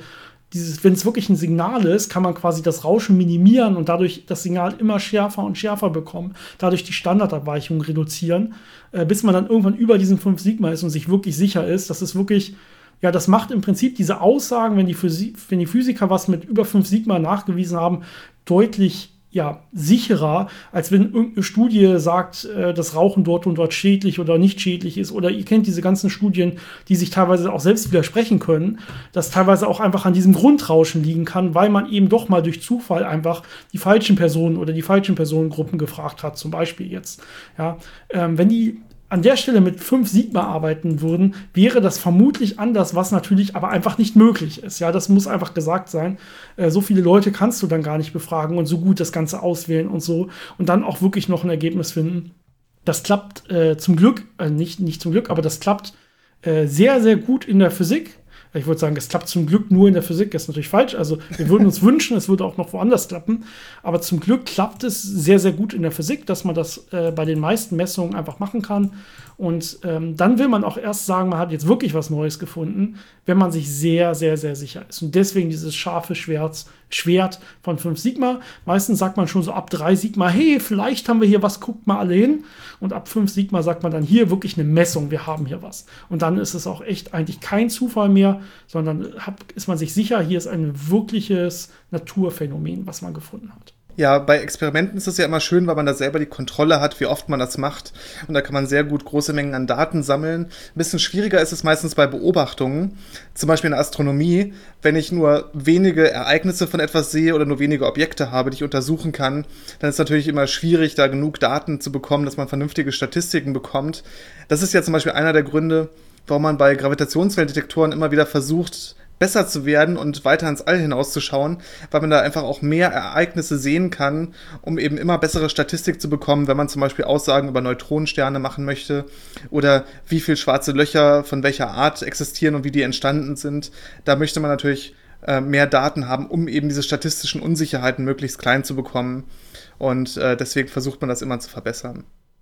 wenn es wirklich ein Signal ist, kann man quasi das Rauschen minimieren und dadurch das Signal immer schärfer und schärfer bekommen, dadurch die Standardabweichung reduzieren, bis man dann irgendwann über diesen 5 Sigma ist und sich wirklich sicher ist, dass es wirklich, ja, das macht im Prinzip diese Aussagen, wenn die Physiker was mit über 5 Sigma nachgewiesen haben, deutlich sicherer, als wenn irgendeine Studie sagt, dass Rauchen dort und dort schädlich oder nicht schädlich ist. Oder ihr kennt diese ganzen Studien, die sich teilweise auch selbst widersprechen können, dass teilweise auch einfach an diesem Grundrauschen liegen kann, weil man eben doch mal durch Zufall einfach die falschen Personen oder die falschen Personengruppen gefragt hat, zum Beispiel jetzt. Ja, wenn die an der Stelle mit 5 Sigma arbeiten würden, wäre das vermutlich anders, was natürlich aber einfach nicht möglich ist. Ja, das muss einfach gesagt sein. So viele Leute kannst du dann gar nicht befragen und so gut das Ganze auswählen und so und dann auch wirklich noch ein Ergebnis finden. Das klappt zum Glück, nicht zum Glück, aber das klappt sehr, sehr gut in der Physik. Ich würde sagen, es klappt zum Glück nur in der Physik, das ist natürlich falsch. Also wir würden uns wünschen, es würde auch noch woanders klappen. Aber zum Glück klappt es sehr, sehr gut in der Physik, dass man das bei den meisten Messungen einfach machen kann. Und dann will man auch erst sagen, man hat jetzt wirklich was Neues gefunden, wenn man sich sehr, sehr, sehr sicher ist. Und deswegen dieses scharfe Schwert von 5 Sigma. Meistens sagt man schon so ab 3 Sigma, hey, vielleicht haben wir hier was, guckt mal alle hin. Und ab 5 Sigma sagt man dann hier wirklich eine Messung, wir haben hier was. Und dann ist es auch echt eigentlich kein Zufall mehr, sondern ist man sich sicher, hier ist ein wirkliches Naturphänomen, was man gefunden hat. Ja, bei Experimenten ist es ja immer schön, weil man da selber die Kontrolle hat, wie oft man das macht. Und da kann man sehr gut große Mengen an Daten sammeln. Ein bisschen schwieriger ist es meistens bei Beobachtungen. Zum Beispiel in der Astronomie, wenn ich nur wenige Ereignisse von etwas sehe oder nur wenige Objekte habe, die ich untersuchen kann, dann ist es natürlich immer schwierig, da genug Daten zu bekommen, dass man vernünftige Statistiken bekommt. Das ist ja zum Beispiel einer der Gründe, warum man bei Gravitationswellendetektoren immer wieder versucht, besser zu werden und weiter ins All hinauszuschauen, weil man da einfach auch mehr Ereignisse sehen kann, um eben immer bessere Statistik zu bekommen, wenn man zum Beispiel Aussagen über Neutronensterne machen möchte oder wie viele schwarze Löcher von welcher Art existieren und wie die entstanden sind. Da möchte man natürlich mehr Daten haben, um eben diese statistischen Unsicherheiten möglichst klein zu bekommen und deswegen versucht man das immer zu verbessern.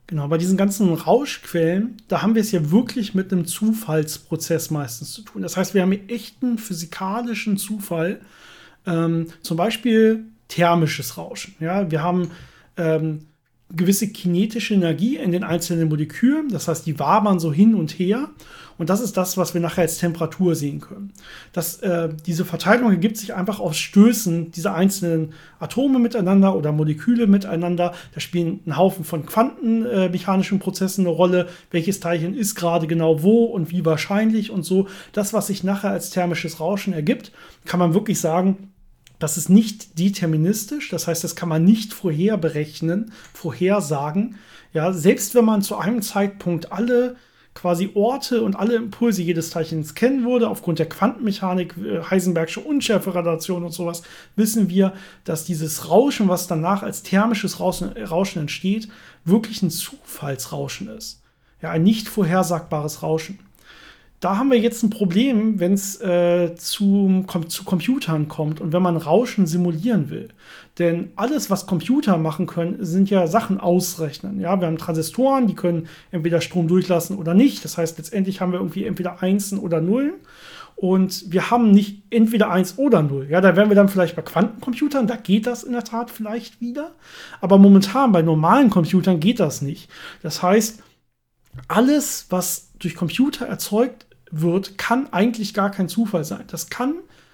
Genau, bei diesen ganzen Rauschquellen, da haben wir es ja wirklich mit einem Zufallsprozess meistens zu tun. Das heißt, wir haben hier echten physikalischen Zufall, zum Beispiel thermisches Rauschen. Ja, wir haben gewisse kinetische Energie in den einzelnen Molekülen. Das heißt, die wabern so hin und her. Und das ist das, was wir nachher als Temperatur sehen können. Diese Verteilung ergibt sich einfach aus Stößen dieser einzelnen Atome miteinander oder Moleküle miteinander. Da spielen ein Haufen von quantenmechanischen Prozessen eine Rolle. Welches Teilchen ist gerade genau wo und wie wahrscheinlich und so. Das, was sich nachher als thermisches Rauschen ergibt, kann man wirklich sagen, das ist nicht deterministisch, das heißt, das kann man nicht vorhersagen. Ja, selbst wenn man zu einem Zeitpunkt alle quasi Orte und alle Impulse jedes Teilchens kennen würde, aufgrund der Quantenmechanik, Heisenbergsche Unschärferelation und sowas, wissen wir, dass dieses Rauschen, was danach als thermisches Rauschen entsteht, wirklich ein Zufallsrauschen ist. Ja, ein nicht vorhersagbares Rauschen. Da haben wir jetzt ein Problem, wenn es zu Computern kommt und wenn man Rauschen simulieren will. Denn alles, was Computer machen können, sind ja Sachen ausrechnen. Ja, wir haben Transistoren, die können entweder Strom durchlassen oder nicht. Das heißt, letztendlich haben wir irgendwie entweder Einsen oder Nullen. Und wir haben nicht entweder 1 oder 0. Ja, da wären wir dann vielleicht bei Quantencomputern, da geht das in der Tat vielleicht wieder. Aber momentan bei normalen Computern geht das nicht. Das heißt, alles, was durch Computer erzeugt wird, kann eigentlich gar kein Zufall sein. Das kann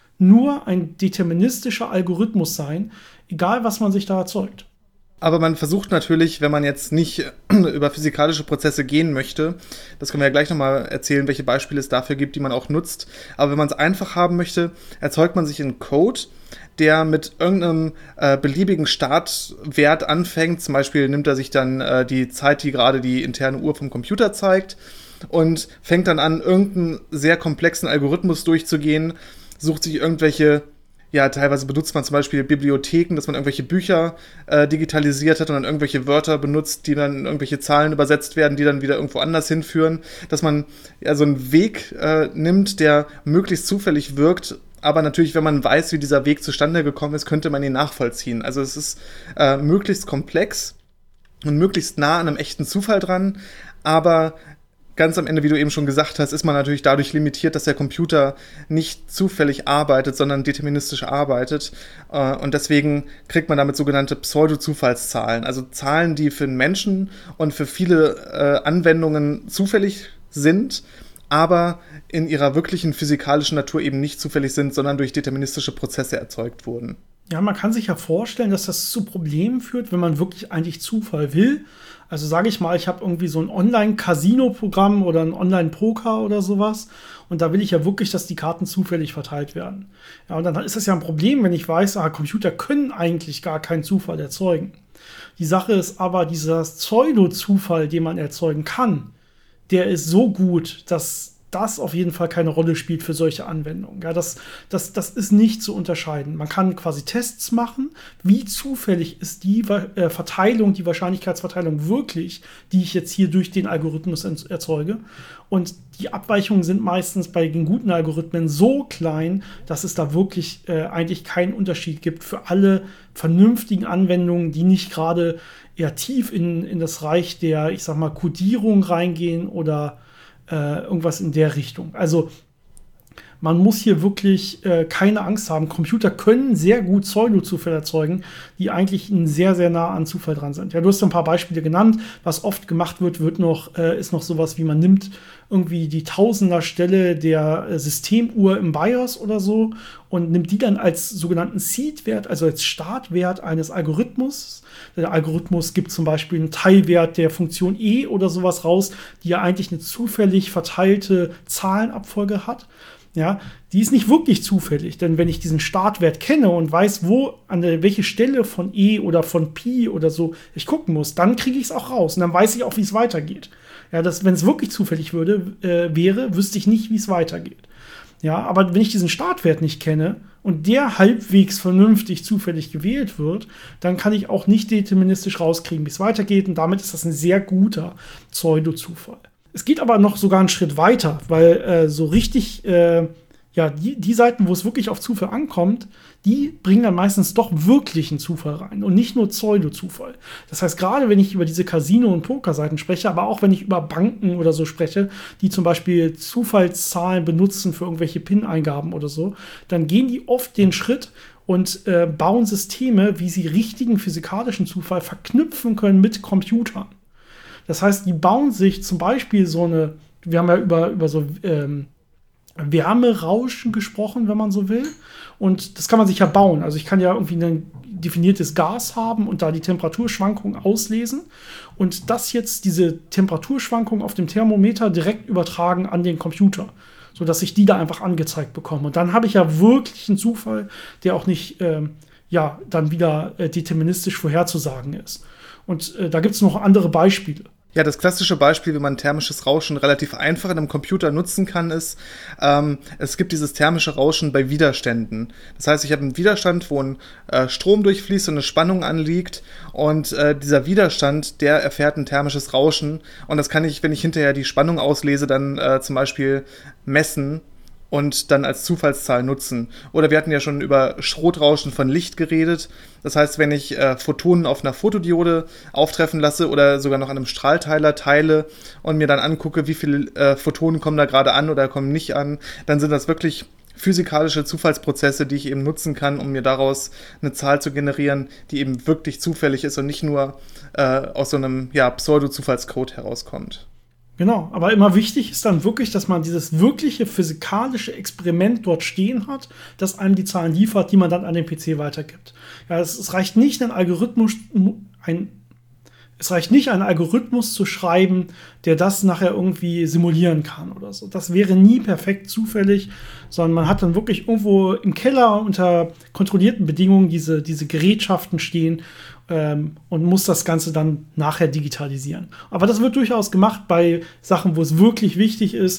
nur ein deterministischer Algorithmus sein, egal was man sich da erzeugt. Aber man versucht natürlich, wenn man jetzt nicht über physikalische Prozesse gehen möchte, das können wir ja gleich nochmal erzählen, welche Beispiele es dafür gibt, die man auch nutzt. Aber wenn man es einfach haben möchte, erzeugt man sich einen Code, der mit irgendeinem beliebigen Startwert anfängt. Zum Beispiel nimmt er sich dann die Zeit, die gerade die interne Uhr vom Computer zeigt, und fängt dann an, irgendeinen sehr komplexen Algorithmus durchzugehen, sucht sich irgendwelche, ja, teilweise benutzt man zum Beispiel Bibliotheken, dass man irgendwelche Bücher digitalisiert hat und dann irgendwelche Wörter benutzt, die dann in irgendwelche Zahlen übersetzt werden, die dann wieder irgendwo anders hinführen, dass man ja so einen Weg nimmt, der möglichst zufällig wirkt, aber natürlich, wenn man weiß, wie dieser Weg zustande gekommen ist, könnte man ihn nachvollziehen. Also es ist möglichst komplex und möglichst nah an einem echten Zufall dran, aber ganz am Ende, wie du eben schon gesagt hast, ist man natürlich dadurch limitiert, dass der Computer nicht zufällig arbeitet, sondern deterministisch arbeitet. Und deswegen kriegt man damit sogenannte Pseudo-Zufallszahlen. Also Zahlen, die für den Menschen und für viele Anwendungen zufällig sind, aber in ihrer wirklichen physikalischen Natur eben nicht zufällig sind, sondern durch deterministische Prozesse erzeugt wurden. Ja, man kann sich ja vorstellen, dass das zu Problemen führt, wenn man wirklich eigentlich Zufall will. Also sage ich mal, ich habe irgendwie so ein Online-Casino-Programm oder ein Online-Poker oder sowas und da will ich ja wirklich, dass die Karten zufällig verteilt werden. Ja, und dann ist es ja ein Problem, wenn ich weiß, Computer können eigentlich gar keinen Zufall erzeugen. Die Sache ist aber, dieser Pseudo-Zufall, den man erzeugen kann, der ist so gut, dass das auf jeden Fall keine Rolle spielt für solche Anwendungen. Ja, das ist nicht zu unterscheiden. Man kann quasi Tests machen, wie zufällig ist die Verteilung, die Wahrscheinlichkeitsverteilung wirklich, die ich jetzt hier durch den Algorithmus erzeuge. Und die Abweichungen sind meistens bei den guten Algorithmen so klein, dass es da wirklich eigentlich keinen Unterschied gibt für alle vernünftigen Anwendungen, die nicht gerade eher tief in das Reich der, ich sag mal, Codierung reingehen oder irgendwas in der Richtung. Also man muss hier wirklich keine Angst haben. Computer können sehr gut Pseudo-Zufälle erzeugen, die eigentlich sehr, sehr nah an Zufall dran sind. Ja, du hast ein paar Beispiele genannt. Was oft gemacht wird, ist noch sowas wie, man nimmt irgendwie die Tausenderstelle der Systemuhr im BIOS oder so und nimmt die dann als sogenannten Seed-Wert, also als Startwert eines Algorithmus. Der Algorithmus gibt zum Beispiel einen Teilwert der Funktion e oder sowas raus, die ja eigentlich eine zufällig verteilte Zahlenabfolge hat. Ja, die ist nicht wirklich zufällig, denn wenn ich diesen Startwert kenne und weiß, welche Stelle von e oder von pi oder so ich gucken muss, dann kriege ich es auch raus und dann weiß ich auch, wie es weitergeht. Ja, wenn es wirklich zufällig wäre, wüsste ich nicht, wie es weitergeht. Ja, aber wenn ich diesen Startwert nicht kenne und der halbwegs vernünftig zufällig gewählt wird, dann kann ich auch nicht deterministisch rauskriegen, wie es weitergeht, und damit ist das ein sehr guter Pseudo-Zufall. Es geht aber noch sogar einen Schritt weiter, weil so richtig ja, die Seiten, wo es wirklich auf Zufall ankommt, die bringen dann meistens doch wirklichen Zufall rein und nicht nur Pseudo-Zufall. Das heißt, gerade wenn ich über diese Casino- und Pokerseiten spreche, aber auch wenn ich über Banken oder so spreche, die zum Beispiel Zufallszahlen benutzen für irgendwelche PIN-Eingaben oder so, dann gehen die oft den Schritt und bauen Systeme, wie sie richtigen physikalischen Zufall verknüpfen können mit Computern. Das heißt, die bauen sich zum Beispiel wir haben ja über so Wärmerauschen gesprochen, wenn man so will. Und das kann man sich ja bauen. Also ich kann ja irgendwie ein definiertes Gas haben und da die Temperaturschwankung auslesen. Und das jetzt, diese Temperaturschwankung auf dem Thermometer direkt übertragen an den Computer, sodass ich die da einfach angezeigt bekomme. Und dann habe ich ja wirklich einen Zufall, der auch nicht dann wieder deterministisch vorherzusagen ist. Und da gibt es noch andere Beispiele. Ja, das klassische Beispiel, wie man thermisches Rauschen relativ einfach in einem Computer nutzen kann, ist, es gibt dieses thermische Rauschen bei Widerständen. Das heißt, ich habe einen Widerstand, wo ein Strom durchfließt und eine Spannung anliegt und dieser Widerstand, der erfährt ein thermisches Rauschen und das kann ich, wenn ich hinterher die Spannung auslese, dann zum Beispiel messen und dann als Zufallszahl nutzen. Oder wir hatten ja schon über Schrotrauschen von Licht geredet. Das heißt, wenn ich Photonen auf einer Fotodiode auftreffen lasse oder sogar noch an einem Strahlteiler teile und mir dann angucke, wie viele Photonen kommen da gerade an oder kommen nicht an, dann sind das wirklich physikalische Zufallsprozesse, die ich eben nutzen kann, um mir daraus eine Zahl zu generieren, die eben wirklich zufällig ist und nicht nur aus so einem Pseudo-Zufallscode herauskommt. Genau, aber immer wichtig ist dann wirklich, dass man dieses wirkliche physikalische Experiment dort stehen hat, das einem die Zahlen liefert, die man dann an den PC weitergibt. Ja, es reicht nicht, einen Algorithmus zu schreiben, der das nachher irgendwie simulieren kann oder so. Das wäre nie perfekt zufällig, sondern man hat dann wirklich irgendwo im Keller unter kontrollierten Bedingungen diese Gerätschaften stehen und muss das Ganze dann nachher digitalisieren. Aber das wird durchaus gemacht bei Sachen, wo es wirklich wichtig ist.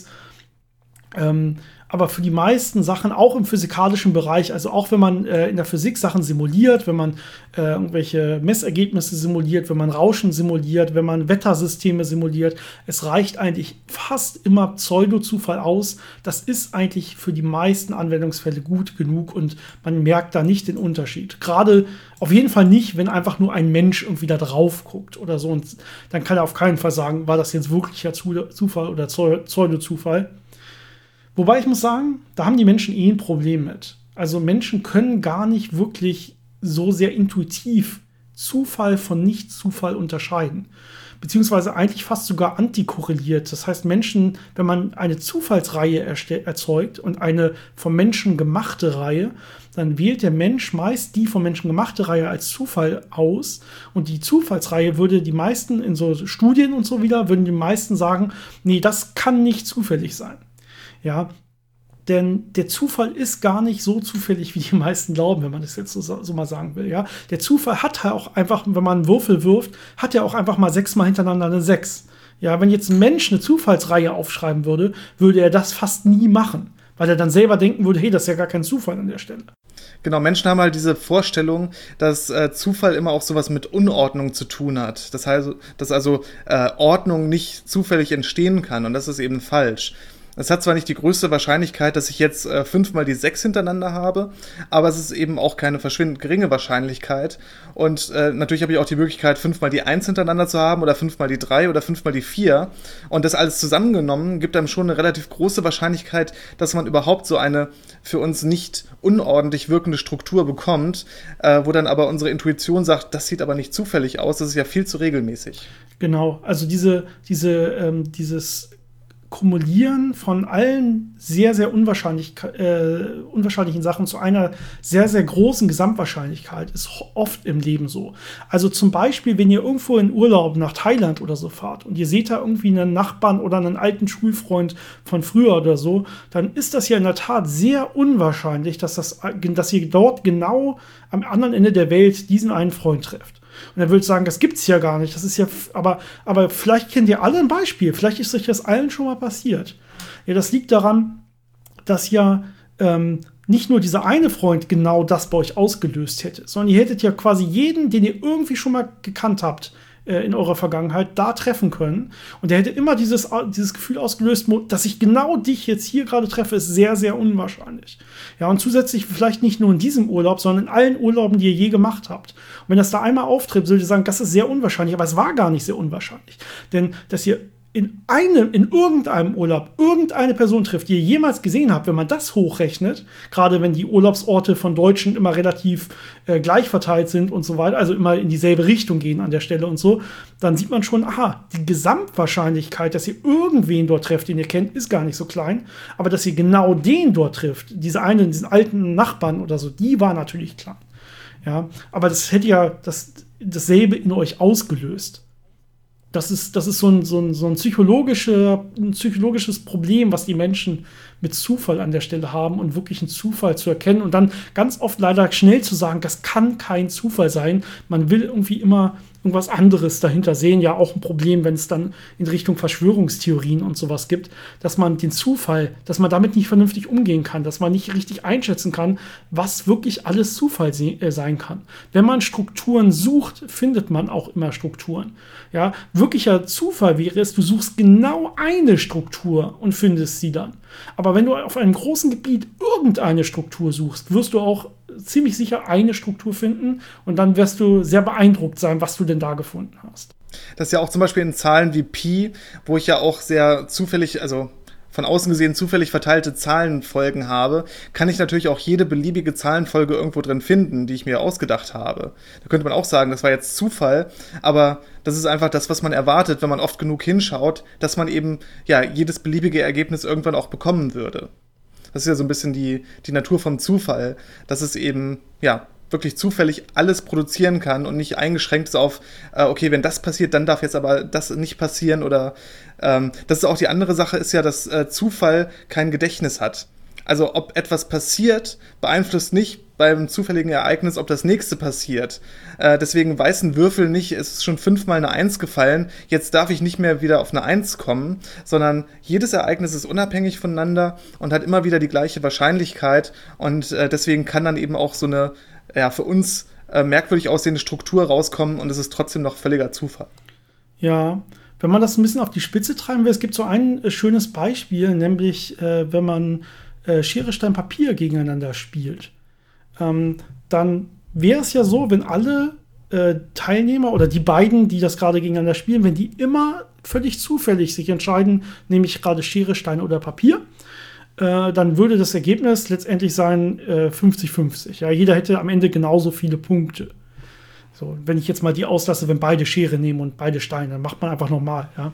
Aber für die meisten Sachen, auch im physikalischen Bereich, also auch wenn man in der Physik Sachen simuliert, wenn man irgendwelche Messergebnisse simuliert, wenn man Rauschen simuliert, wenn man Wettersysteme simuliert, es reicht eigentlich fast immer Pseudo-Zufall aus. Das ist eigentlich für die meisten Anwendungsfälle gut genug und man merkt da nicht den Unterschied. Gerade auf jeden Fall nicht, wenn einfach nur ein Mensch irgendwie da drauf guckt oder so. Und dann kann er auf keinen Fall sagen, war das jetzt wirklicher Zufall oder Pseudo-Zufall. Wobei ich muss sagen, da haben die Menschen ein Problem mit. Also Menschen können gar nicht wirklich so sehr intuitiv Zufall von Nicht-Zufall unterscheiden. Beziehungsweise eigentlich fast sogar antikorreliert. Das heißt, Menschen, wenn man eine Zufallsreihe erzeugt und eine vom Menschen gemachte Reihe, dann wählt der Mensch meist die vom Menschen gemachte Reihe als Zufall aus. Und die Zufallsreihe würde die meisten in so Studien und so wieder, würden die meisten sagen, nee, das kann nicht zufällig sein. Ja, denn der Zufall ist gar nicht so zufällig, wie die meisten glauben, wenn man das jetzt so mal sagen will. Ja, der Zufall hat halt auch einfach, wenn man einen Würfel wirft, hat er auch einfach mal 6 Mal hintereinander eine 6. Ja, wenn jetzt ein Mensch eine Zufallsreihe aufschreiben würde, würde er das fast nie machen, weil er dann selber denken würde, hey, das ist ja gar kein Zufall an der Stelle. Genau, Menschen haben halt diese Vorstellung, dass Zufall immer auch sowas mit Unordnung zu tun hat. Das heißt, dass Ordnung nicht zufällig entstehen kann und das ist eben falsch. Es hat zwar nicht die größte Wahrscheinlichkeit, dass ich jetzt 5 mal die 6 hintereinander habe, aber es ist eben auch keine verschwindend geringe Wahrscheinlichkeit. Und natürlich habe ich auch die Möglichkeit, 5 mal die 1 hintereinander zu haben oder 5 mal die 3 oder 5 mal die 4. Und das alles zusammengenommen gibt einem schon eine relativ große Wahrscheinlichkeit, dass man überhaupt so eine für uns nicht unordentlich wirkende Struktur bekommt, wo dann aber unsere Intuition sagt, das sieht aber nicht zufällig aus, das ist ja viel zu regelmäßig. Genau, also dieses Kumulieren von allen sehr, sehr unwahrscheinlichen Sachen zu einer sehr, sehr großen Gesamtwahrscheinlichkeit ist oft im Leben so. Also zum Beispiel, wenn ihr irgendwo in Urlaub nach Thailand oder so fahrt und ihr seht da irgendwie einen Nachbarn oder einen alten Schulfreund von früher oder so, dann ist das ja in der Tat sehr unwahrscheinlich, dass ihr dort genau am anderen Ende der Welt diesen einen Freund trefft. Und er würde sagen, das gibt's ja gar nicht. Das ist ja, aber vielleicht kennt ihr alle ein Beispiel. Vielleicht ist euch das allen schon mal passiert. Ja, das liegt daran, dass ja nicht nur dieser eine Freund genau das bei euch ausgelöst hätte, sondern ihr hättet ja quasi jeden, den ihr irgendwie schon mal gekannt habt, in eurer Vergangenheit da treffen können. Und der hätte immer dieses Gefühl ausgelöst, dass ich genau dich jetzt hier gerade treffe, ist sehr, sehr unwahrscheinlich. Ja, und zusätzlich vielleicht nicht nur in diesem Urlaub, sondern in allen Urlauben, die ihr je gemacht habt. Und wenn das da einmal auftritt, würdet ihr sagen, das ist sehr unwahrscheinlich, aber es war gar nicht sehr unwahrscheinlich. Denn, dass ihr in irgendeinem Urlaub irgendeine Person trifft, die ihr jemals gesehen habt, wenn man das hochrechnet, gerade wenn die Urlaubsorte von Deutschen immer relativ gleich verteilt sind und so weiter, also immer in dieselbe Richtung gehen an der Stelle und so, dann sieht man schon, aha, die Gesamtwahrscheinlichkeit, dass ihr irgendwen dort trefft, den ihr kennt, ist gar nicht so klein, aber dass ihr genau den dort trifft, diesen alten Nachbarn oder so, die war natürlich klein. Ja, aber das hätte ja dasselbe in euch ausgelöst. Das ist so ein psychologisches Problem, was die Menschen mit Zufall an der Stelle haben und wirklich einen Zufall zu erkennen und dann ganz oft leider schnell zu sagen, das kann kein Zufall sein. Man will irgendwie immer irgendwas anderes dahinter sehen. Ja, auch ein Problem, wenn es dann in Richtung Verschwörungstheorien und sowas gibt, dass man den Zufall, dass man damit nicht vernünftig umgehen kann, dass man nicht richtig einschätzen kann, was wirklich alles Zufall sein kann. Wenn man Strukturen sucht, findet man auch immer Strukturen. Ja, wirklicher Zufall wäre es, du suchst genau eine Struktur und findest sie dann. Aber wenn du auf einem großen Gebiet irgendeine Struktur suchst, wirst du auch ziemlich sicher eine Struktur finden und dann wirst du sehr beeindruckt sein, was du denn da gefunden hast. Das ist ja auch zum Beispiel in Zahlen wie Pi, wo ich ja auch sehr zufällig, also von außen gesehen zufällig verteilte Zahlenfolgen habe, kann ich natürlich auch jede beliebige Zahlenfolge irgendwo drin finden, die ich mir ausgedacht habe. Da könnte man auch sagen, das war jetzt Zufall, aber das ist einfach das, was man erwartet, wenn man oft genug hinschaut, dass man eben ja jedes beliebige Ergebnis irgendwann auch bekommen würde. Das ist ja so ein bisschen die Natur vom Zufall, dass es eben, ja, wirklich zufällig alles produzieren kann und nicht eingeschränkt ist auf, okay, wenn das passiert, dann darf jetzt aber das nicht passieren oder das ist auch die andere Sache, ist ja, dass Zufall kein Gedächtnis hat. Also ob etwas passiert, beeinflusst nicht beim zufälligen Ereignis, ob das nächste passiert. Deswegen weiß ein Würfel nicht, es ist schon 5-mal eine 1 gefallen, jetzt darf ich nicht mehr wieder auf eine 1 kommen, sondern jedes Ereignis ist unabhängig voneinander und hat immer wieder die gleiche Wahrscheinlichkeit und deswegen kann dann eben auch so eine, ja, für uns merkwürdig aussehende Struktur rauskommen und es ist trotzdem noch völliger Zufall. Ja, wenn man das ein bisschen auf die Spitze treiben will, es gibt so ein schönes Beispiel, nämlich wenn man Schere, Stein, Papier gegeneinander spielt. Dann wäre es ja so, wenn alle Teilnehmer oder die beiden, die das gerade gegeneinander spielen, wenn die immer völlig zufällig sich entscheiden, nämlich gerade Schere, Stein oder Papier, dann würde das Ergebnis letztendlich sein 50-50. Ja, jeder hätte am Ende genauso viele Punkte. So, wenn ich jetzt mal die auslasse, wenn beide Schere nehmen und beide Steine, dann macht man einfach nochmal. Ja.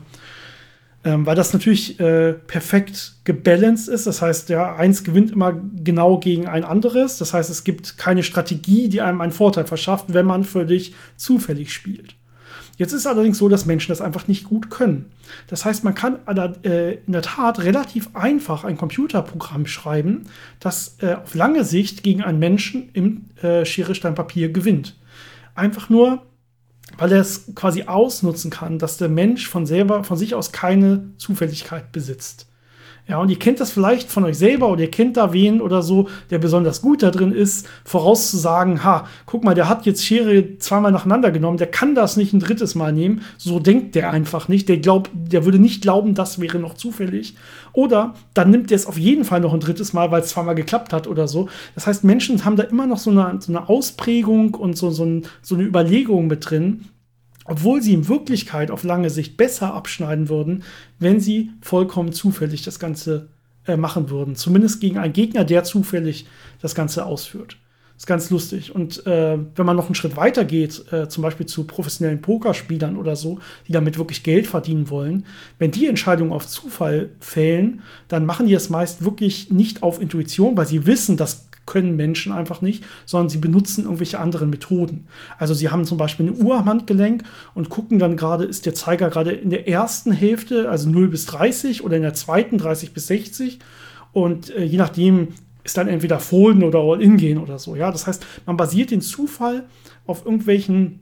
Weil das natürlich perfekt gebalanced ist. Das heißt, ja, eins gewinnt immer genau gegen ein anderes. Das heißt, es gibt keine Strategie, die einem einen Vorteil verschafft, wenn man völlig zufällig spielt. Jetzt ist allerdings so, dass Menschen das einfach nicht gut können. Das heißt, man kann in der Tat relativ einfach ein Computerprogramm schreiben, das auf lange Sicht gegen einen Menschen im Schere, Stein, Papier gewinnt. Einfach nur, weil er es quasi ausnutzen kann, dass der Mensch von sich aus keine Zufälligkeit besitzt. Ja, und ihr kennt das vielleicht von euch selber oder ihr kennt da wen oder so, der besonders gut da drin ist, vorauszusagen, guck mal, der hat jetzt Schere 2-mal nacheinander genommen, der kann das nicht ein 3. Mal nehmen. So denkt der einfach nicht. Der würde nicht glauben, das wäre noch zufällig. Oder dann nimmt der es auf jeden Fall noch ein 3. Mal, weil es 2-mal geklappt hat oder so. Das heißt, Menschen haben da immer noch so eine Ausprägung und so eine Überlegung mit drin, obwohl sie in Wirklichkeit auf lange Sicht besser abschneiden würden, wenn sie vollkommen zufällig das Ganze machen würden. Zumindest gegen einen Gegner, der zufällig das Ganze ausführt. Das ist ganz lustig. Und wenn man noch einen Schritt weiter geht, zum Beispiel zu professionellen Pokerspielern oder so, die damit wirklich Geld verdienen wollen, wenn die Entscheidungen auf Zufall fällen, dann machen die es meist wirklich nicht auf Intuition, weil sie wissen, das können Menschen einfach nicht, sondern sie benutzen irgendwelche anderen Methoden. Also sie haben zum Beispiel eine Uhr am Handgelenk und gucken dann gerade, ist der Zeiger gerade in der ersten Hälfte, also 0 bis 30 oder in der zweiten 30 bis 60 und je nachdem ist dann entweder Folden oder All-In gehen oder so. Ja? Das heißt, man basiert den Zufall auf irgendwelchen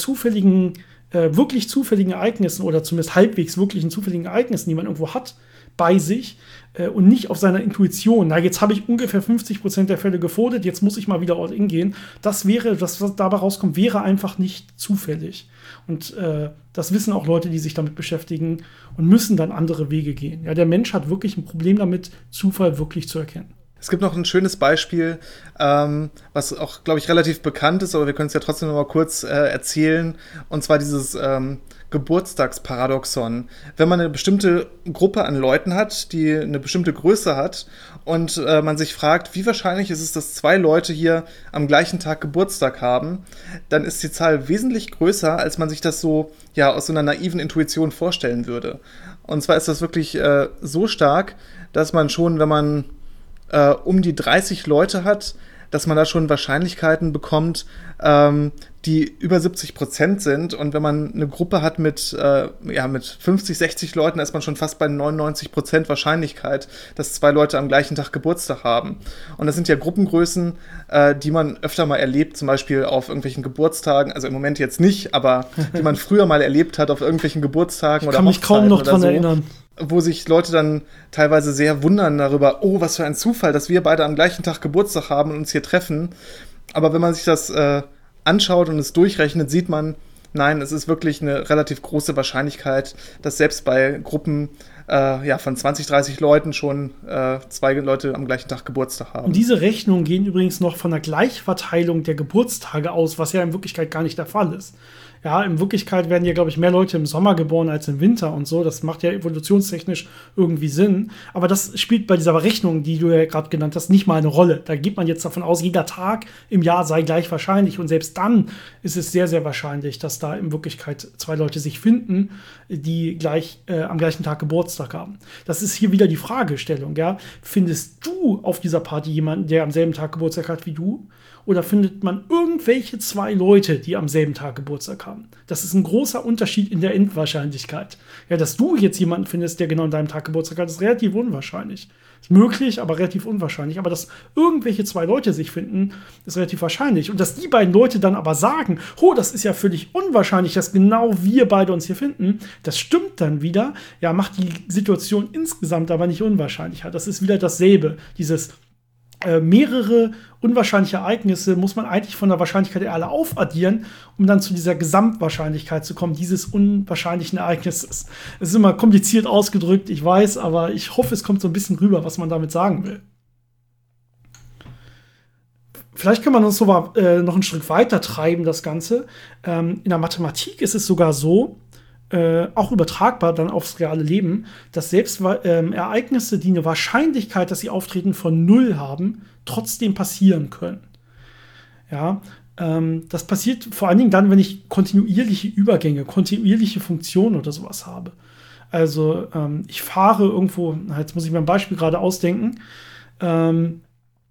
wirklich zufälligen Ereignissen oder zumindest halbwegs wirklichen zufälligen Ereignissen, die man irgendwo hat, bei sich und nicht auf seiner Intuition. Na, jetzt habe ich ungefähr 50% der Fälle gefodet, jetzt muss ich mal wieder all in gehen. Das, was dabei rauskommt, wäre einfach nicht zufällig. Und das wissen auch Leute, die sich damit beschäftigen und müssen dann andere Wege gehen. Ja, der Mensch hat wirklich ein Problem damit, Zufall wirklich zu erkennen. Es gibt noch ein schönes Beispiel, was auch, glaube ich, relativ bekannt ist, aber wir können es ja trotzdem noch mal kurz erzählen. Und zwar dieses Geburtstagsparadoxon. Wenn man eine bestimmte Gruppe an Leuten hat, die eine bestimmte Größe hat und man sich fragt, wie wahrscheinlich ist es, dass 2 Leute hier am gleichen Tag Geburtstag haben, dann ist die Zahl wesentlich größer, als man sich das so aus so einer naiven Intuition vorstellen würde. Und zwar ist das wirklich so stark, dass man schon, wenn man um die 30 Leute hat, dass man da schon Wahrscheinlichkeiten bekommt, die über 70% sind. Und wenn man eine Gruppe hat mit 50, 60 Leuten, ist man schon fast bei 99% Wahrscheinlichkeit, dass 2 Leute am gleichen Tag Geburtstag haben. Und das sind ja Gruppengrößen, die man öfter mal erlebt, zum Beispiel auf irgendwelchen Geburtstagen, also im Moment jetzt nicht, aber die man früher mal erlebt hat auf irgendwelchen Geburtstagen oder Hochzeiten. Ich kann mich kaum noch dran erinnern. Wo sich Leute dann teilweise sehr wundern darüber, oh, was für ein Zufall, dass wir beide am gleichen Tag Geburtstag haben und uns hier treffen. Aber wenn man sich das anschaut und es durchrechnet, sieht man, nein, es ist wirklich eine relativ große Wahrscheinlichkeit, dass selbst bei Gruppen von 20, 30 Leuten schon 2 Leute am gleichen Tag Geburtstag haben. Und diese Rechnungen gehen übrigens noch von der Gleichverteilung der Geburtstage aus, was ja in Wirklichkeit gar nicht der Fall ist. Ja, in Wirklichkeit werden ja, glaube ich, mehr Leute im Sommer geboren als im Winter und so. Das macht ja evolutionstechnisch irgendwie Sinn. Aber das spielt bei dieser Berechnung, die du ja gerade genannt hast, nicht mal eine Rolle. Da geht man jetzt davon aus, jeder Tag im Jahr sei gleich wahrscheinlich. Und selbst dann ist es sehr, sehr wahrscheinlich, dass da in Wirklichkeit 2 Leute sich finden, die am gleichen Tag Geburtstag haben. Das ist hier wieder die Fragestellung. Ja? Findest du auf dieser Party jemanden, der am selben Tag Geburtstag hat wie du? Oder findet man irgendwelche 2 Leute, die am selben Tag Geburtstag haben? Das ist ein großer Unterschied in der Endwahrscheinlichkeit. Ja, dass du jetzt jemanden findest, der genau an deinem Tag Geburtstag hat, ist relativ unwahrscheinlich. Ist möglich, aber relativ unwahrscheinlich. Aber dass irgendwelche 2 Leute sich finden, ist relativ wahrscheinlich. Und dass die beiden Leute dann aber sagen, das ist ja völlig unwahrscheinlich, dass genau wir beide uns hier finden, das stimmt dann wieder. Ja, macht die Situation insgesamt aber nicht unwahrscheinlicher. Das ist wieder dasselbe. Dieses mehrere unwahrscheinliche Ereignisse muss man eigentlich von der Wahrscheinlichkeit her alle aufaddieren, um dann zu dieser Gesamtwahrscheinlichkeit zu kommen, dieses unwahrscheinlichen Ereignisses. Es ist immer kompliziert ausgedrückt, ich weiß, aber ich hoffe, es kommt so ein bisschen rüber, was man damit sagen will. Vielleicht kann man uns noch ein Stück weiter treiben, das Ganze. In der Mathematik ist es sogar so, auch übertragbar dann aufs reale Leben, dass selbst Ereignisse, die eine Wahrscheinlichkeit, dass sie auftreten, von 0 haben, trotzdem passieren können. Ja, das passiert vor allen Dingen dann, wenn ich kontinuierliche Übergänge, kontinuierliche Funktionen oder sowas habe. Also ich fahre irgendwo, jetzt muss ich mir ein Beispiel gerade ausdenken, sagen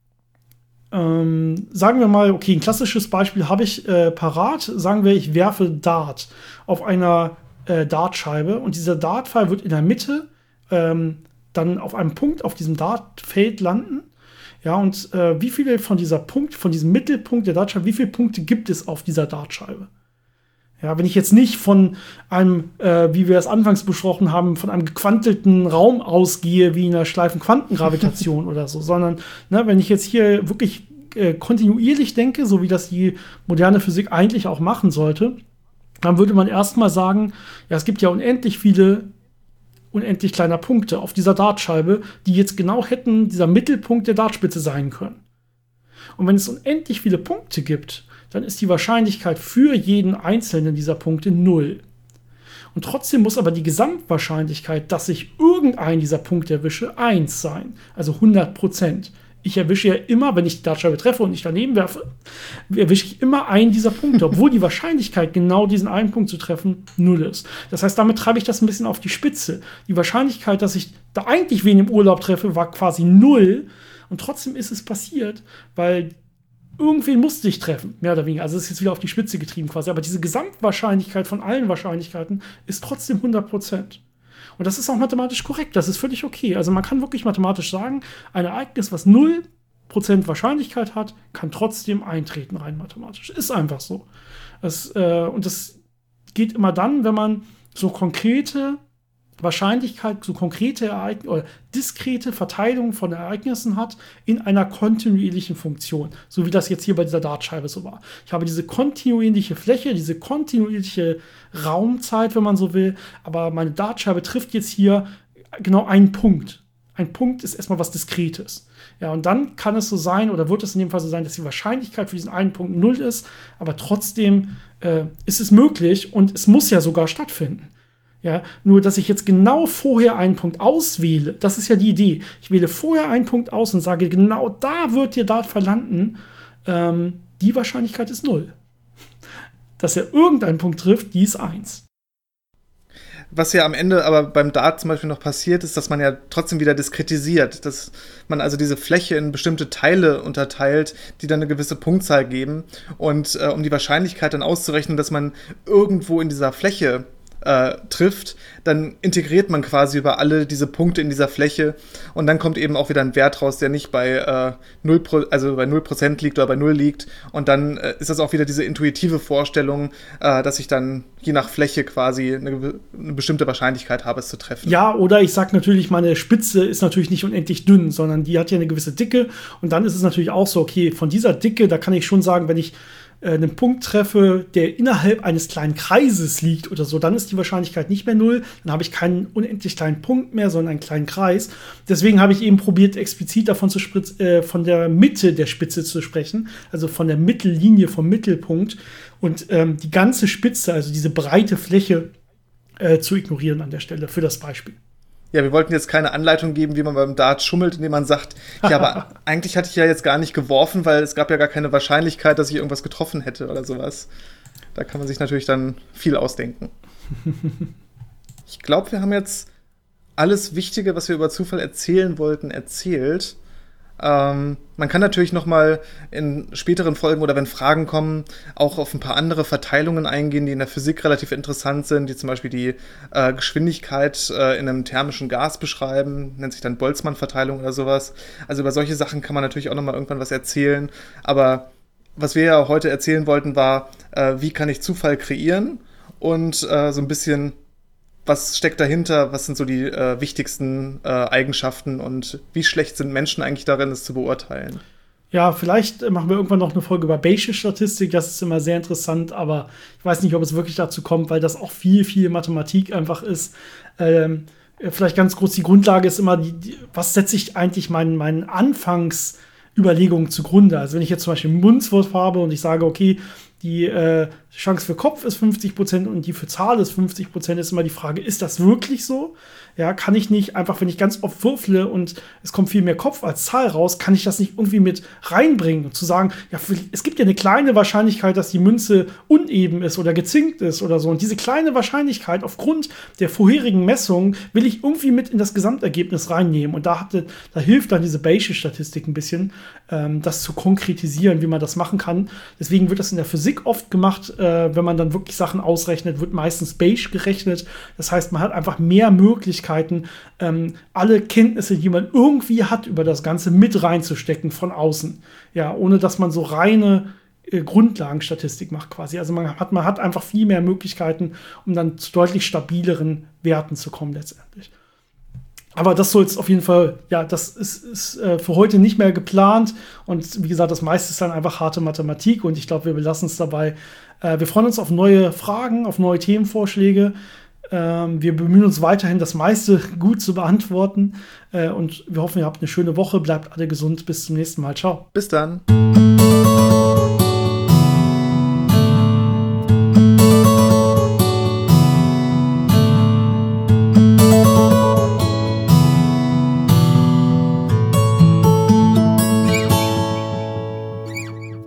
wir mal, okay, ein klassisches Beispiel habe ich parat, sagen wir, ich werfe Dart auf einer Dartscheibe und dieser Dartpfeil wird in der Mitte dann auf einem Punkt auf diesem Dartfeld landen. Ja, und wie viele von diesem Mittelpunkt der Dartscheibe, wie viele Punkte gibt es auf dieser Dartscheibe? Ja, wenn ich jetzt nicht von einem, wie wir es anfangs besprochen haben, von einem gequantelten Raum ausgehe, wie in einer Schleifenquantengravitation oder so, sondern wenn ich jetzt hier wirklich kontinuierlich denke, so wie das die moderne Physik eigentlich auch machen sollte, dann würde man erstmal sagen, ja, es gibt ja unendlich kleiner Punkte auf dieser Dartscheibe, die jetzt genau hätten dieser Mittelpunkt der Dartspitze sein können. Und wenn es unendlich viele Punkte gibt, dann ist die Wahrscheinlichkeit für jeden einzelnen dieser Punkte 0. Und trotzdem muss aber die Gesamtwahrscheinlichkeit, dass ich irgendeinen dieser Punkte erwische, 1 sein, also 100%. Ich erwische ja immer, wenn ich die Dartscheibe treffe und nicht daneben werfe, erwische ich immer einen dieser Punkte, obwohl die Wahrscheinlichkeit, genau diesen einen Punkt zu treffen, 0 ist. Das heißt, damit treibe ich das ein bisschen auf die Spitze. Die Wahrscheinlichkeit, dass ich da eigentlich wen im Urlaub treffe, war quasi 0. Und trotzdem ist es passiert, weil irgendwen musste ich treffen, mehr oder weniger. Also es ist jetzt wieder auf die Spitze getrieben quasi. Aber diese Gesamtwahrscheinlichkeit von allen Wahrscheinlichkeiten ist trotzdem 100%. Und das ist auch mathematisch korrekt, das ist völlig okay. Also man kann wirklich mathematisch sagen, ein Ereignis, was 0% Wahrscheinlichkeit hat, kann trotzdem eintreten, rein mathematisch. Ist einfach so. Und das geht immer dann, wenn man so konkrete Wahrscheinlichkeit, so konkrete Ereignisse oder diskrete Verteilung von Ereignissen hat in einer kontinuierlichen Funktion, so wie das jetzt hier bei dieser Dartscheibe so war. Ich habe diese kontinuierliche Fläche, diese kontinuierliche Raumzeit, wenn man so will, aber meine Dartscheibe trifft jetzt hier genau einen Punkt. Ein Punkt ist erstmal was Diskretes. Ja, und dann kann es so sein, oder wird es in dem Fall so sein, dass die Wahrscheinlichkeit für diesen einen Punkt 0 ist, aber trotzdem ist es möglich und es muss ja sogar stattfinden. Ja, nur, dass ich jetzt genau vorher einen Punkt auswähle, das ist ja die Idee. Ich wähle vorher einen Punkt aus und sage, genau da wird der Dart verlanden. Die Wahrscheinlichkeit ist 0. Dass er irgendeinen Punkt trifft, die ist 1. Was ja am Ende aber beim Dart zum Beispiel noch passiert, ist, dass man ja trotzdem wieder diskretisiert, dass man also diese Fläche in bestimmte Teile unterteilt, die dann eine gewisse Punktzahl geben. Und um die Wahrscheinlichkeit dann auszurechnen, dass man irgendwo in dieser Fläche trifft, dann integriert man quasi über alle diese Punkte in dieser Fläche und dann kommt eben auch wieder ein Wert raus, der nicht bei 0% liegt oder bei 0 liegt und dann ist das auch wieder diese intuitive Vorstellung, dass ich dann je nach Fläche quasi eine bestimmte Wahrscheinlichkeit habe, es zu treffen. Ja, oder ich sag natürlich, meine Spitze ist natürlich nicht unendlich dünn, sondern die hat ja eine gewisse Dicke und dann ist es natürlich auch so, okay, von dieser Dicke, da kann ich schon sagen, wenn ich einen Punkt treffe, der innerhalb eines kleinen Kreises liegt oder so, dann ist die Wahrscheinlichkeit nicht mehr 0. Dann habe ich keinen unendlich kleinen Punkt mehr, sondern einen kleinen Kreis. Deswegen habe ich eben probiert, explizit davon von der Mitte der Spitze zu sprechen, also von der Mittellinie, vom Mittelpunkt und die ganze Spitze, also diese breite Fläche zu ignorieren an der Stelle für das Beispiel. Ja, wir wollten jetzt keine Anleitung geben, wie man beim Dart schummelt, indem man sagt, ja, aber eigentlich hatte ich ja jetzt gar nicht geworfen, weil es gab ja gar keine Wahrscheinlichkeit, dass ich irgendwas getroffen hätte oder sowas. Da kann man sich natürlich dann viel ausdenken. Ich glaube, wir haben jetzt alles Wichtige, was wir über Zufall erzählen wollten, erzählt. Man kann natürlich noch mal in späteren Folgen oder wenn Fragen kommen, auch auf ein paar andere Verteilungen eingehen, die in der Physik relativ interessant sind, die zum Beispiel die Geschwindigkeit in einem thermischen Gas beschreiben, nennt sich dann Boltzmann-Verteilung oder sowas. Also über solche Sachen kann man natürlich auch noch mal irgendwann was erzählen. Aber was wir ja heute erzählen wollten, war, wie kann ich Zufall kreieren und so ein bisschen was steckt dahinter, was sind so die wichtigsten Eigenschaften und wie schlecht sind Menschen eigentlich darin, es zu beurteilen? Ja, vielleicht machen wir irgendwann noch eine Folge über Bayesche Statistik, das ist immer sehr interessant, aber ich weiß nicht, ob es wirklich dazu kommt, weil das auch viel, viel Mathematik einfach ist. Vielleicht ganz kurz, die Grundlage ist immer, was setze ich eigentlich meinen Anfangsüberlegungen zugrunde? Also wenn ich jetzt zum Beispiel einen Münzwurf habe und ich sage, okay, die Chance für Kopf ist 50% und die für Zahl ist 50%, ist immer die Frage, ist das wirklich so? Ja, kann ich nicht einfach, wenn ich ganz oft würfle und es kommt viel mehr Kopf als Zahl raus, kann ich das nicht irgendwie mit reinbringen und zu sagen, ja, es gibt ja eine kleine Wahrscheinlichkeit, dass die Münze uneben ist oder gezinkt ist oder so. Und diese kleine Wahrscheinlichkeit aufgrund der vorherigen Messungen will ich irgendwie mit in das Gesamtergebnis reinnehmen. Und da hilft dann diese Bayesche Statistik ein bisschen, das zu konkretisieren, wie man das machen kann. Deswegen wird das in der Physik oft gemacht, wenn man dann wirklich Sachen ausrechnet, wird meistens Bayes gerechnet. Das heißt, man hat einfach mehr Möglichkeiten, alle Kenntnisse, die man irgendwie hat, über das Ganze mit reinzustecken von außen. Ja, ohne dass man so reine Grundlagenstatistik macht quasi. Also man hat einfach viel mehr Möglichkeiten, um dann zu deutlich stabileren Werten zu kommen letztendlich. Aber das soll jetzt auf jeden Fall, ja, das ist für heute nicht mehr geplant. Und wie gesagt, das meiste ist dann einfach harte Mathematik. Und ich glaube, wir belassen es dabei. Wir freuen uns auf neue Fragen, auf neue Themenvorschläge. Wir bemühen uns weiterhin, das meiste gut zu beantworten. Und wir hoffen, ihr habt eine schöne Woche. Bleibt alle gesund. Bis zum nächsten Mal. Ciao. Bis dann.